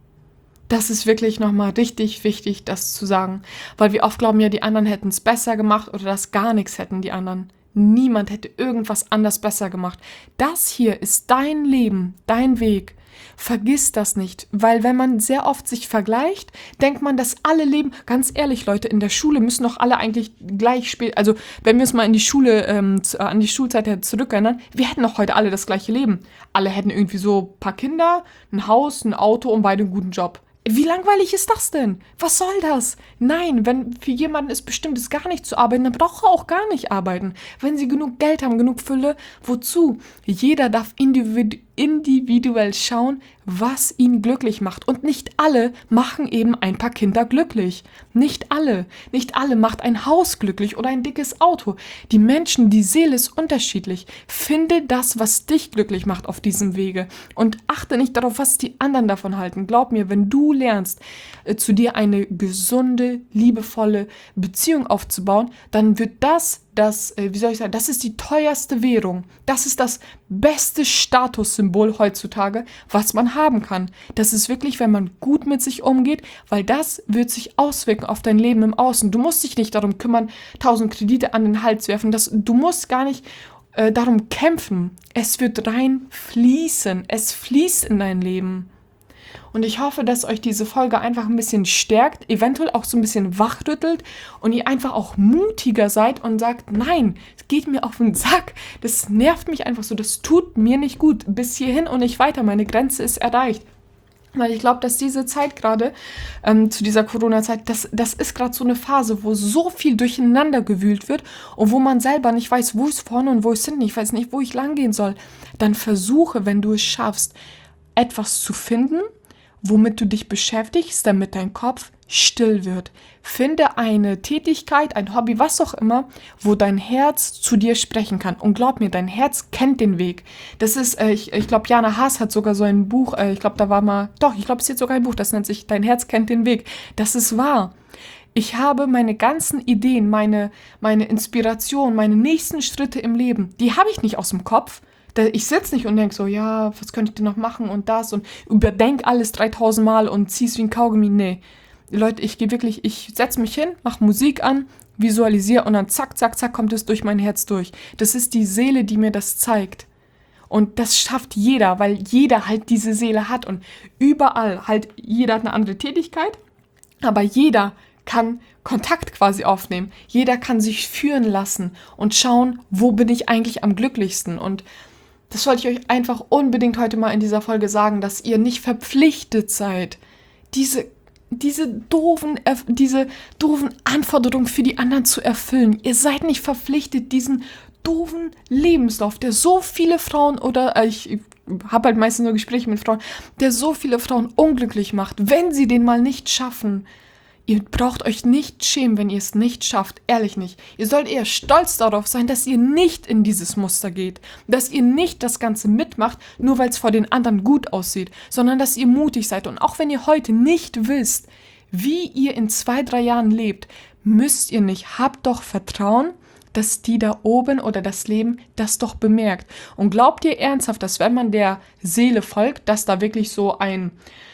Das ist wirklich nochmal richtig wichtig, das zu sagen. Weil wir oft glauben ja, die anderen hätten es besser gemacht oder dass gar nichts hätten die anderen. Niemand hätte irgendwas anders besser gemacht. Das hier ist dein Leben, dein Weg. Vergiss das nicht, weil wenn man sehr oft sich vergleicht, denkt man, dass alle leben, ganz ehrlich Leute, in der Schule müssen doch alle eigentlich gleich spät, also wenn wir uns mal in die Schule, ähm, zu, an die Schulzeit zurückerinnern, wir hätten doch heute alle das gleiche Leben. Alle hätten irgendwie so ein paar Kinder, ein Haus, ein Auto und beide einen guten Job. Wie langweilig ist das denn? Was soll das? Nein, wenn für jemanden es bestimmt ist, gar nicht zu arbeiten, dann braucht er auch gar nicht arbeiten. Wenn sie genug Geld haben, genug Fülle, wozu? Jeder darf individu- individuell schauen, was ihn glücklich macht. Und nicht alle machen eben ein paar Kinder glücklich. Nicht alle. Nicht alle macht ein Haus glücklich oder ein dickes Auto. Die Menschen, die Seele ist unterschiedlich. Finde das, was dich glücklich macht auf diesem Wege. Und achte nicht darauf, was die anderen davon halten. Glaub mir, wenn du lernst, äh, zu dir eine gesunde, liebevolle Beziehung aufzubauen, dann wird das das, äh, wie soll ich sagen, das ist die teuerste Währung. Das ist das beste Statussymbol heutzutage, was man haben kann. Das ist wirklich, wenn man gut mit sich umgeht, weil das wird sich auswirken auf dein Leben im Außen. Du musst dich nicht darum kümmern, tausend Kredite an den Hals werfen. Das, du musst gar nicht äh, darum kämpfen. Es wird rein fließen. Es fließt in dein Leben. Und ich hoffe, dass euch diese Folge einfach ein bisschen stärkt, eventuell auch so ein bisschen wachrüttelt und ihr einfach auch mutiger seid und sagt, nein, es geht mir auf den Sack, das nervt mich einfach so, das tut mir nicht gut, bis hierhin und nicht weiter, meine Grenze ist erreicht. Weil ich glaube, dass diese Zeit gerade, ähm, zu dieser Corona-Zeit, das, das ist gerade so eine Phase, wo so viel durcheinander gewühlt wird und wo man selber nicht weiß, wo ist vorne und wo ist hinten, ich weiß nicht, wo ich lang gehen soll. Dann versuche, wenn du es schaffst, etwas zu finden, womit du dich beschäftigst, damit dein Kopf still wird. Finde eine Tätigkeit, ein Hobby, was auch immer, wo dein Herz zu dir sprechen kann. Und glaub mir, dein Herz kennt den Weg. Das ist, äh, ich, ich glaube, Jana Haas hat sogar so ein Buch, äh, ich glaube, da war mal, doch, ich glaube, es ist jetzt sogar ein Buch, das nennt sich Dein Herz kennt den Weg. Das ist wahr. Ich habe meine ganzen Ideen, meine, meine Inspiration, meine nächsten Schritte im Leben, die habe ich nicht aus dem Kopf. Ich sitze nicht und denke so, ja, was könnte ich denn noch machen und das und überdenke alles dreitausend Mal und zieh's wie ein Kaugummi. Nee, Leute, ich gehe wirklich, ich setze mich hin, mache Musik an, visualisiere und dann zack, zack, zack kommt es durch mein Herz durch. Das ist die Seele, die mir das zeigt. Und das schafft jeder, weil jeder halt diese Seele hat und überall halt, jeder hat eine andere Tätigkeit, aber jeder kann Kontakt quasi aufnehmen. Jeder kann sich führen lassen und schauen, wo bin ich eigentlich am glücklichsten. Und das wollte ich euch einfach unbedingt heute mal in dieser Folge sagen, dass ihr nicht verpflichtet seid, diese, diese, doofen, diese doofen Anforderungen für die anderen zu erfüllen. Ihr seid nicht verpflichtet, diesen doofen Lebenslauf, der so viele Frauen oder äh, ich, ich habe halt meistens nur Gespräche mit Frauen, der so viele Frauen unglücklich macht, wenn sie den mal nicht schaffen. Ihr braucht euch nicht schämen, wenn ihr es nicht schafft, ehrlich nicht. Ihr sollt eher stolz darauf sein, dass ihr nicht in dieses Muster geht, dass ihr nicht das Ganze mitmacht, nur weil es vor den anderen gut aussieht, sondern dass ihr mutig seid. Und auch wenn ihr heute nicht wisst, wie ihr in zwei, drei Jahren lebt, müsst ihr nicht. Habt doch Vertrauen, dass die da oben oder das Leben das doch bemerkt. Und glaubt ihr ernsthaft, dass wenn man der Seele folgt, dass da wirklich so ein...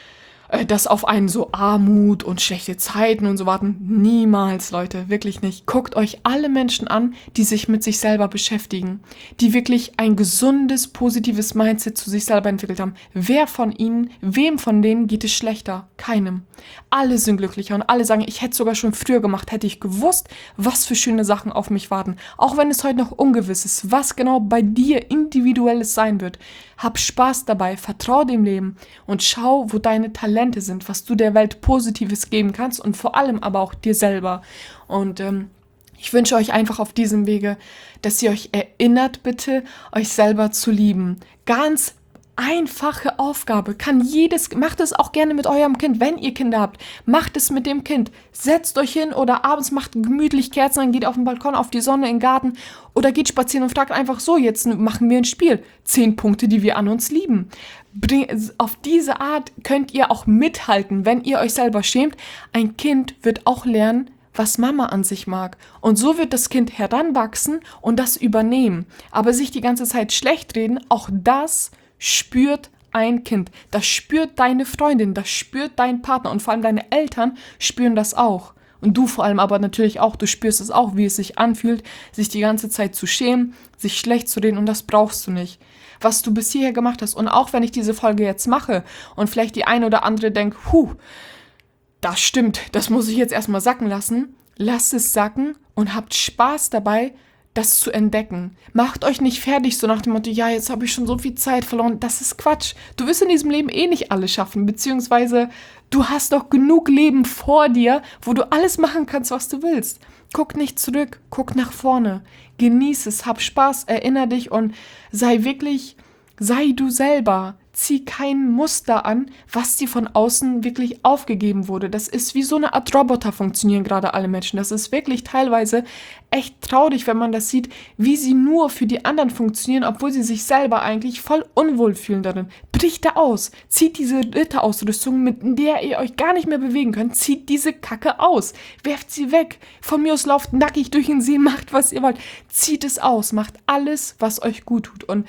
dass auf einen so Armut und schlechte Zeiten und so warten. Niemals, Leute, wirklich nicht. Guckt euch alle Menschen an, die sich mit sich selber beschäftigen, die wirklich ein gesundes, positives Mindset zu sich selber entwickelt haben. Wer von ihnen, wem von denen geht es schlechter? Keinem. Alle sind glücklicher und alle sagen, ich hätte es sogar schon früher gemacht, hätte ich gewusst, was für schöne Sachen auf mich warten. Auch wenn es heute noch ungewiss ist, was genau bei dir individuelles sein wird. Hab Spaß dabei, vertrau dem Leben und schau, wo deine Talente sind, was du der Welt Positives geben kannst und vor allem aber auch dir selber. Und ähm, ich wünsche euch einfach auf diesem Wege, dass ihr euch erinnert, bitte, euch selber zu lieben. Ganz einfache Aufgabe, kann jedes, macht es auch gerne mit eurem Kind, wenn ihr Kinder habt, macht es mit dem Kind, setzt euch hin oder abends macht gemütlich Kerzen, dann geht auf den Balkon, auf die Sonne, in den Garten oder geht spazieren und fragt einfach so, jetzt machen wir ein Spiel, zehn Punkte, die wir an uns lieben. Bring, auf diese Art könnt ihr auch mithalten, wenn ihr euch selber schämt. Ein Kind wird auch lernen, was Mama an sich mag. Und so wird das Kind heranwachsen und das übernehmen. Aber sich die ganze Zeit schlecht reden, auch das spürt ein Kind. Das spürt deine Freundin, das spürt dein Partner und vor allem deine Eltern spüren das auch. Und du vor allem aber natürlich auch, du spürst es auch, wie es sich anfühlt, sich die ganze Zeit zu schämen, sich schlecht zu reden und das brauchst du nicht. Was du bis hierher gemacht hast und auch wenn ich diese Folge jetzt mache und vielleicht die eine oder andere denkt, huh, das stimmt, das muss ich jetzt erstmal sacken lassen, lasst es sacken und habt Spaß dabei, das zu entdecken. Macht euch nicht fertig, so nach dem Motto, ja, jetzt habe ich schon so viel Zeit verloren. Das ist Quatsch. Du wirst in diesem Leben eh nicht alles schaffen, beziehungsweise du hast doch genug Leben vor dir, wo du alles machen kannst, was du willst. Guck nicht zurück, guck nach vorne. Genieß es, hab Spaß, erinnere dich und sei wirklich, sei du selber. zieh kein Muster an, was dir von außen wirklich aufgegeben wurde. Das ist wie so eine Art Roboter funktionieren gerade alle Menschen. Das ist wirklich teilweise echt traurig, wenn man das sieht, wie sie nur für die anderen funktionieren, obwohl sie sich selber eigentlich voll unwohl fühlen darin. Bricht da aus, zieht diese Ritterausrüstung, mit der ihr euch gar nicht mehr bewegen könnt, zieht diese Kacke aus, werft sie weg. Von mir aus lauft nackig durch den See, macht was ihr wollt. Zieht es aus, macht alles, was euch gut tut. Und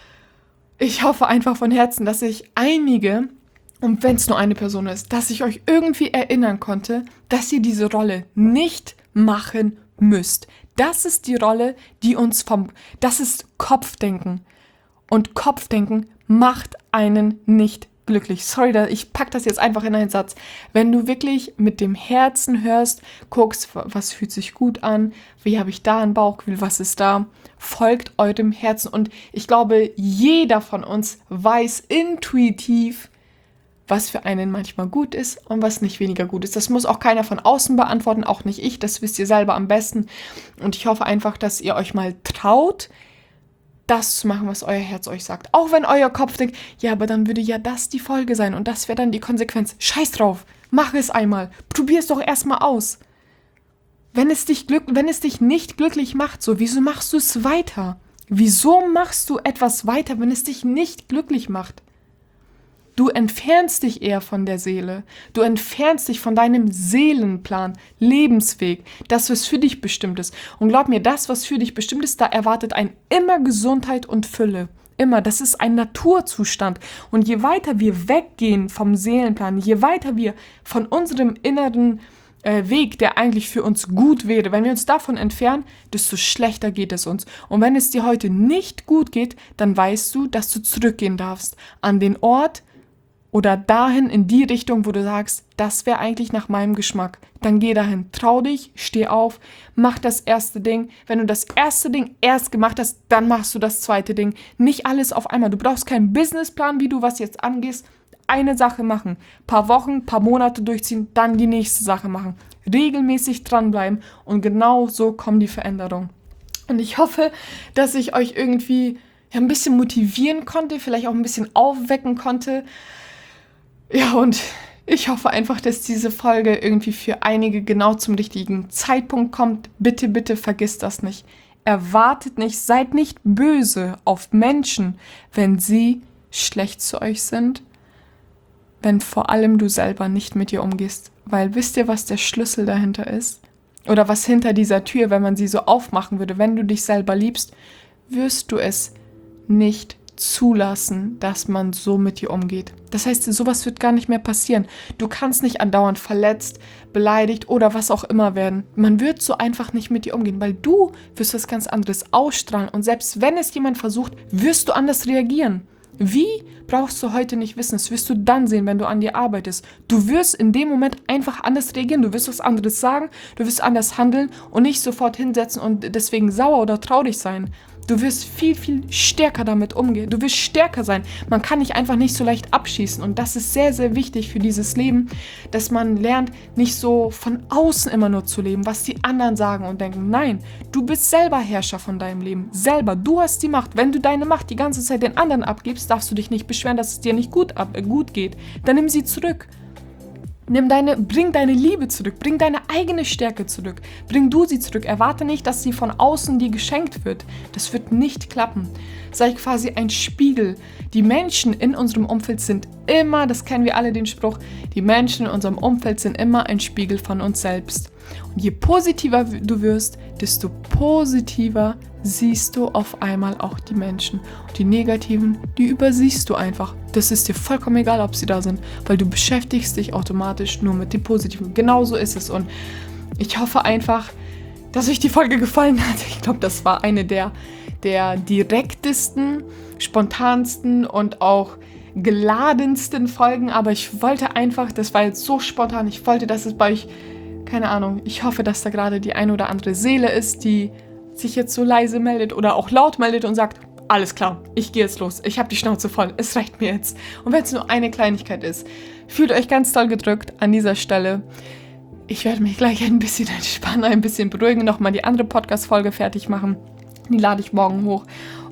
ich hoffe einfach von Herzen, dass ich einige, und wenn es nur eine Person ist, dass ich euch irgendwie erinnern konnte, dass ihr diese Rolle nicht machen müsst. Das ist die Rolle, die uns vom, das ist Kopfdenken. Und Kopfdenken macht einen nicht glücklich. Sorry, ich pack das jetzt einfach in einen Satz. Wenn du wirklich mit dem Herzen hörst, guckst, was fühlt sich gut an, wie habe ich da ein Bauchgefühl, was ist da, folgt eurem Herzen. Und ich glaube, jeder von uns weiß intuitiv, was für einen manchmal gut ist und was nicht weniger gut ist. Das muss auch keiner von außen beantworten, auch nicht ich, das wisst ihr selber am besten. Und ich hoffe einfach, dass ihr euch mal traut, das zu machen, was euer Herz euch sagt. Auch wenn euer Kopf denkt, ja, aber dann würde ja das die Folge sein und das wäre dann die Konsequenz. Scheiß drauf, mach es einmal, probier es doch erstmal aus. Wenn es dich glück, wenn es dich nicht glücklich macht, so, wieso machst du es weiter? Wieso machst du etwas weiter, wenn es dich nicht glücklich macht? Du entfernst dich eher von der Seele. Du entfernst dich von deinem Seelenplan, Lebensweg, das, was für dich bestimmt ist. Und glaub mir, das, was für dich bestimmt ist, da erwartet ein immer Gesundheit und Fülle. Immer. Das ist ein Naturzustand. Und je weiter wir weggehen vom Seelenplan, je weiter wir von unserem inneren äh, Weg, der eigentlich für uns gut wäre, wenn wir uns davon entfernen, desto schlechter geht es uns. Und wenn es dir heute nicht gut geht, dann weißt du, dass du zurückgehen darfst an den Ort, oder dahin in die Richtung, wo du sagst, das wäre eigentlich nach meinem Geschmack. Dann geh dahin, trau dich, steh auf, mach das erste Ding. Wenn du das erste Ding erst gemacht hast, dann machst du das zweite Ding. Nicht alles auf einmal. Du brauchst keinen Businessplan, wie du was jetzt angehst. Eine Sache machen, paar Wochen, paar Monate durchziehen, dann die nächste Sache machen. Regelmäßig dranbleiben und genau so kommen die Veränderungen. Und ich hoffe, dass ich euch irgendwie ja, ein bisschen motivieren konnte, vielleicht auch ein bisschen aufwecken konnte. Ja, und ich hoffe einfach, dass diese Folge irgendwie für einige genau zum richtigen Zeitpunkt kommt. Bitte, bitte vergisst das nicht. Erwartet nicht, seid nicht böse auf Menschen, wenn sie schlecht zu euch sind, wenn vor allem du selber nicht mit ihr umgehst. Weil wisst ihr, was der Schlüssel dahinter ist? Oder was hinter dieser Tür, wenn man sie so aufmachen würde? Wenn du dich selber liebst, wirst du es nicht zulassen, dass man so mit dir umgeht. Das heißt, sowas wird gar nicht mehr passieren. Du kannst nicht andauernd verletzt, beleidigt oder was auch immer werden. Man wird so einfach nicht mit dir umgehen, weil du wirst was ganz anderes ausstrahlen und selbst wenn es jemand versucht, wirst du anders reagieren. Wie, brauchst du heute nicht wissen. Das wirst du dann sehen, wenn du an dir arbeitest. Du wirst in dem Moment einfach anders reagieren. Du wirst was anderes sagen, du wirst anders handeln und nicht sofort hinsetzen und deswegen sauer oder traurig sein. Du wirst viel, viel stärker damit umgehen. Du wirst stärker sein. Man kann dich einfach nicht so leicht abschießen. Und das ist sehr, sehr wichtig für dieses Leben, dass man lernt, nicht so von außen immer nur zu leben, was die anderen sagen und denken. Nein, du bist selber Herrscher von deinem Leben. Selber. Du hast die Macht. Wenn du deine Macht die ganze Zeit den anderen abgibst, darfst du dich nicht beschweren, dass es dir nicht gut, ab, äh, gut geht. Dann nimm sie zurück. Nimm deine, bring deine Liebe zurück, bring deine eigene Stärke zurück, bring du sie zurück. Erwarte nicht, dass sie von außen dir geschenkt wird. Das wird nicht klappen. Sei quasi ein Spiegel. Die Menschen in unserem Umfeld sind immer, das kennen wir alle den Spruch, die Menschen in unserem Umfeld sind immer ein Spiegel von uns selbst. Und je positiver du wirst, desto positiver siehst du auf einmal auch die Menschen. Und die negativen, die übersiehst du einfach. Das ist dir vollkommen egal, ob sie da sind, weil du beschäftigst dich automatisch nur mit dem Positiven. Genauso ist es. Und ich hoffe einfach, dass euch die Folge gefallen hat. Ich glaube, das war eine der, der direktesten, spontansten und auch geladensten Folgen. Aber ich wollte einfach, das war jetzt so spontan, ich wollte, dass es bei euch, keine Ahnung, ich hoffe, dass da gerade die ein oder andere Seele ist, die sich jetzt so leise meldet oder auch laut meldet und sagt, alles klar, ich gehe jetzt los, ich habe die Schnauze voll, es reicht mir jetzt. Und wenn es nur eine Kleinigkeit ist, fühlt euch ganz doll gedrückt an dieser Stelle. Ich werde mich gleich ein bisschen entspannen, ein bisschen beruhigen, nochmal die andere Podcast-Folge fertig machen. Die lade ich morgen hoch.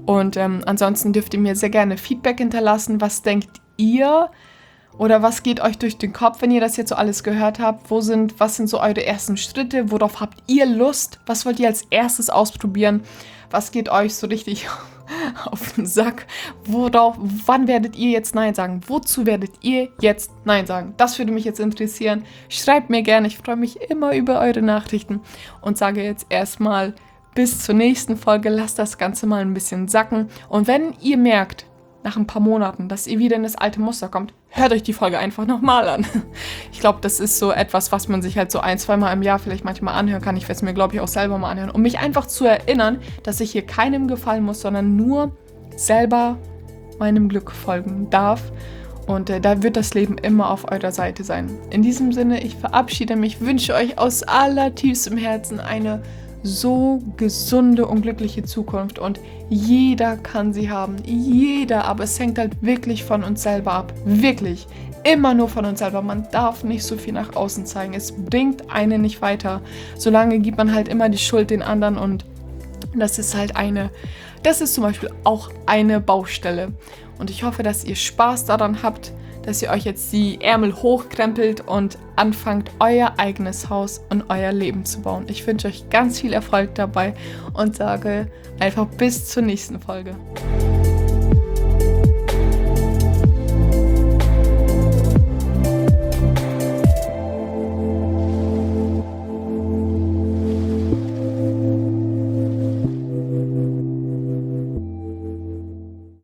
Und ähm, ansonsten dürft ihr mir sehr gerne Feedback hinterlassen. Was denkt ihr oder was geht euch durch den Kopf, wenn ihr das jetzt so alles gehört habt? Wo sind, was sind so eure ersten Schritte? Worauf habt ihr Lust? Was wollt ihr als erstes ausprobieren? Was geht euch so richtig auf den Sack? Worauf, wann werdet ihr jetzt Nein sagen? Wozu werdet ihr jetzt Nein sagen? Das würde mich jetzt interessieren. Schreibt mir gerne, ich freue mich immer über eure Nachrichten und sage jetzt erstmal bis zur nächsten Folge. Lasst das Ganze mal ein bisschen sacken. Und wenn ihr merkt, nach ein paar Monaten, dass ihr wieder in das alte Muster kommt, hört euch die Folge einfach nochmal an. Ich glaube, das ist so etwas, was man sich halt so ein, zweimal im Jahr vielleicht manchmal anhören kann. Ich werde es mir, glaube ich, auch selber mal anhören, um mich einfach zu erinnern, dass ich hier keinem gefallen muss, sondern nur selber meinem Glück folgen darf. Und äh, da wird das Leben immer auf eurer Seite sein. In diesem Sinne, ich verabschiede mich, wünsche euch aus allertiefstem Herzen eine so gesunde und glückliche Zukunft und jeder kann sie haben, jeder, aber es hängt halt wirklich von uns selber ab, wirklich, immer nur von uns selber, man darf nicht so viel nach außen zeigen, es bringt einen nicht weiter, solange gibt man halt immer die Schuld den anderen und das ist halt eine, das ist zum Beispiel auch eine Baustelle und ich hoffe, dass ihr Spaß daran habt, dass ihr euch jetzt die Ärmel hochkrempelt und anfangt, euer eigenes Haus und euer Leben zu bauen. Ich wünsche euch ganz viel Erfolg dabei und sage einfach bis zur nächsten Folge.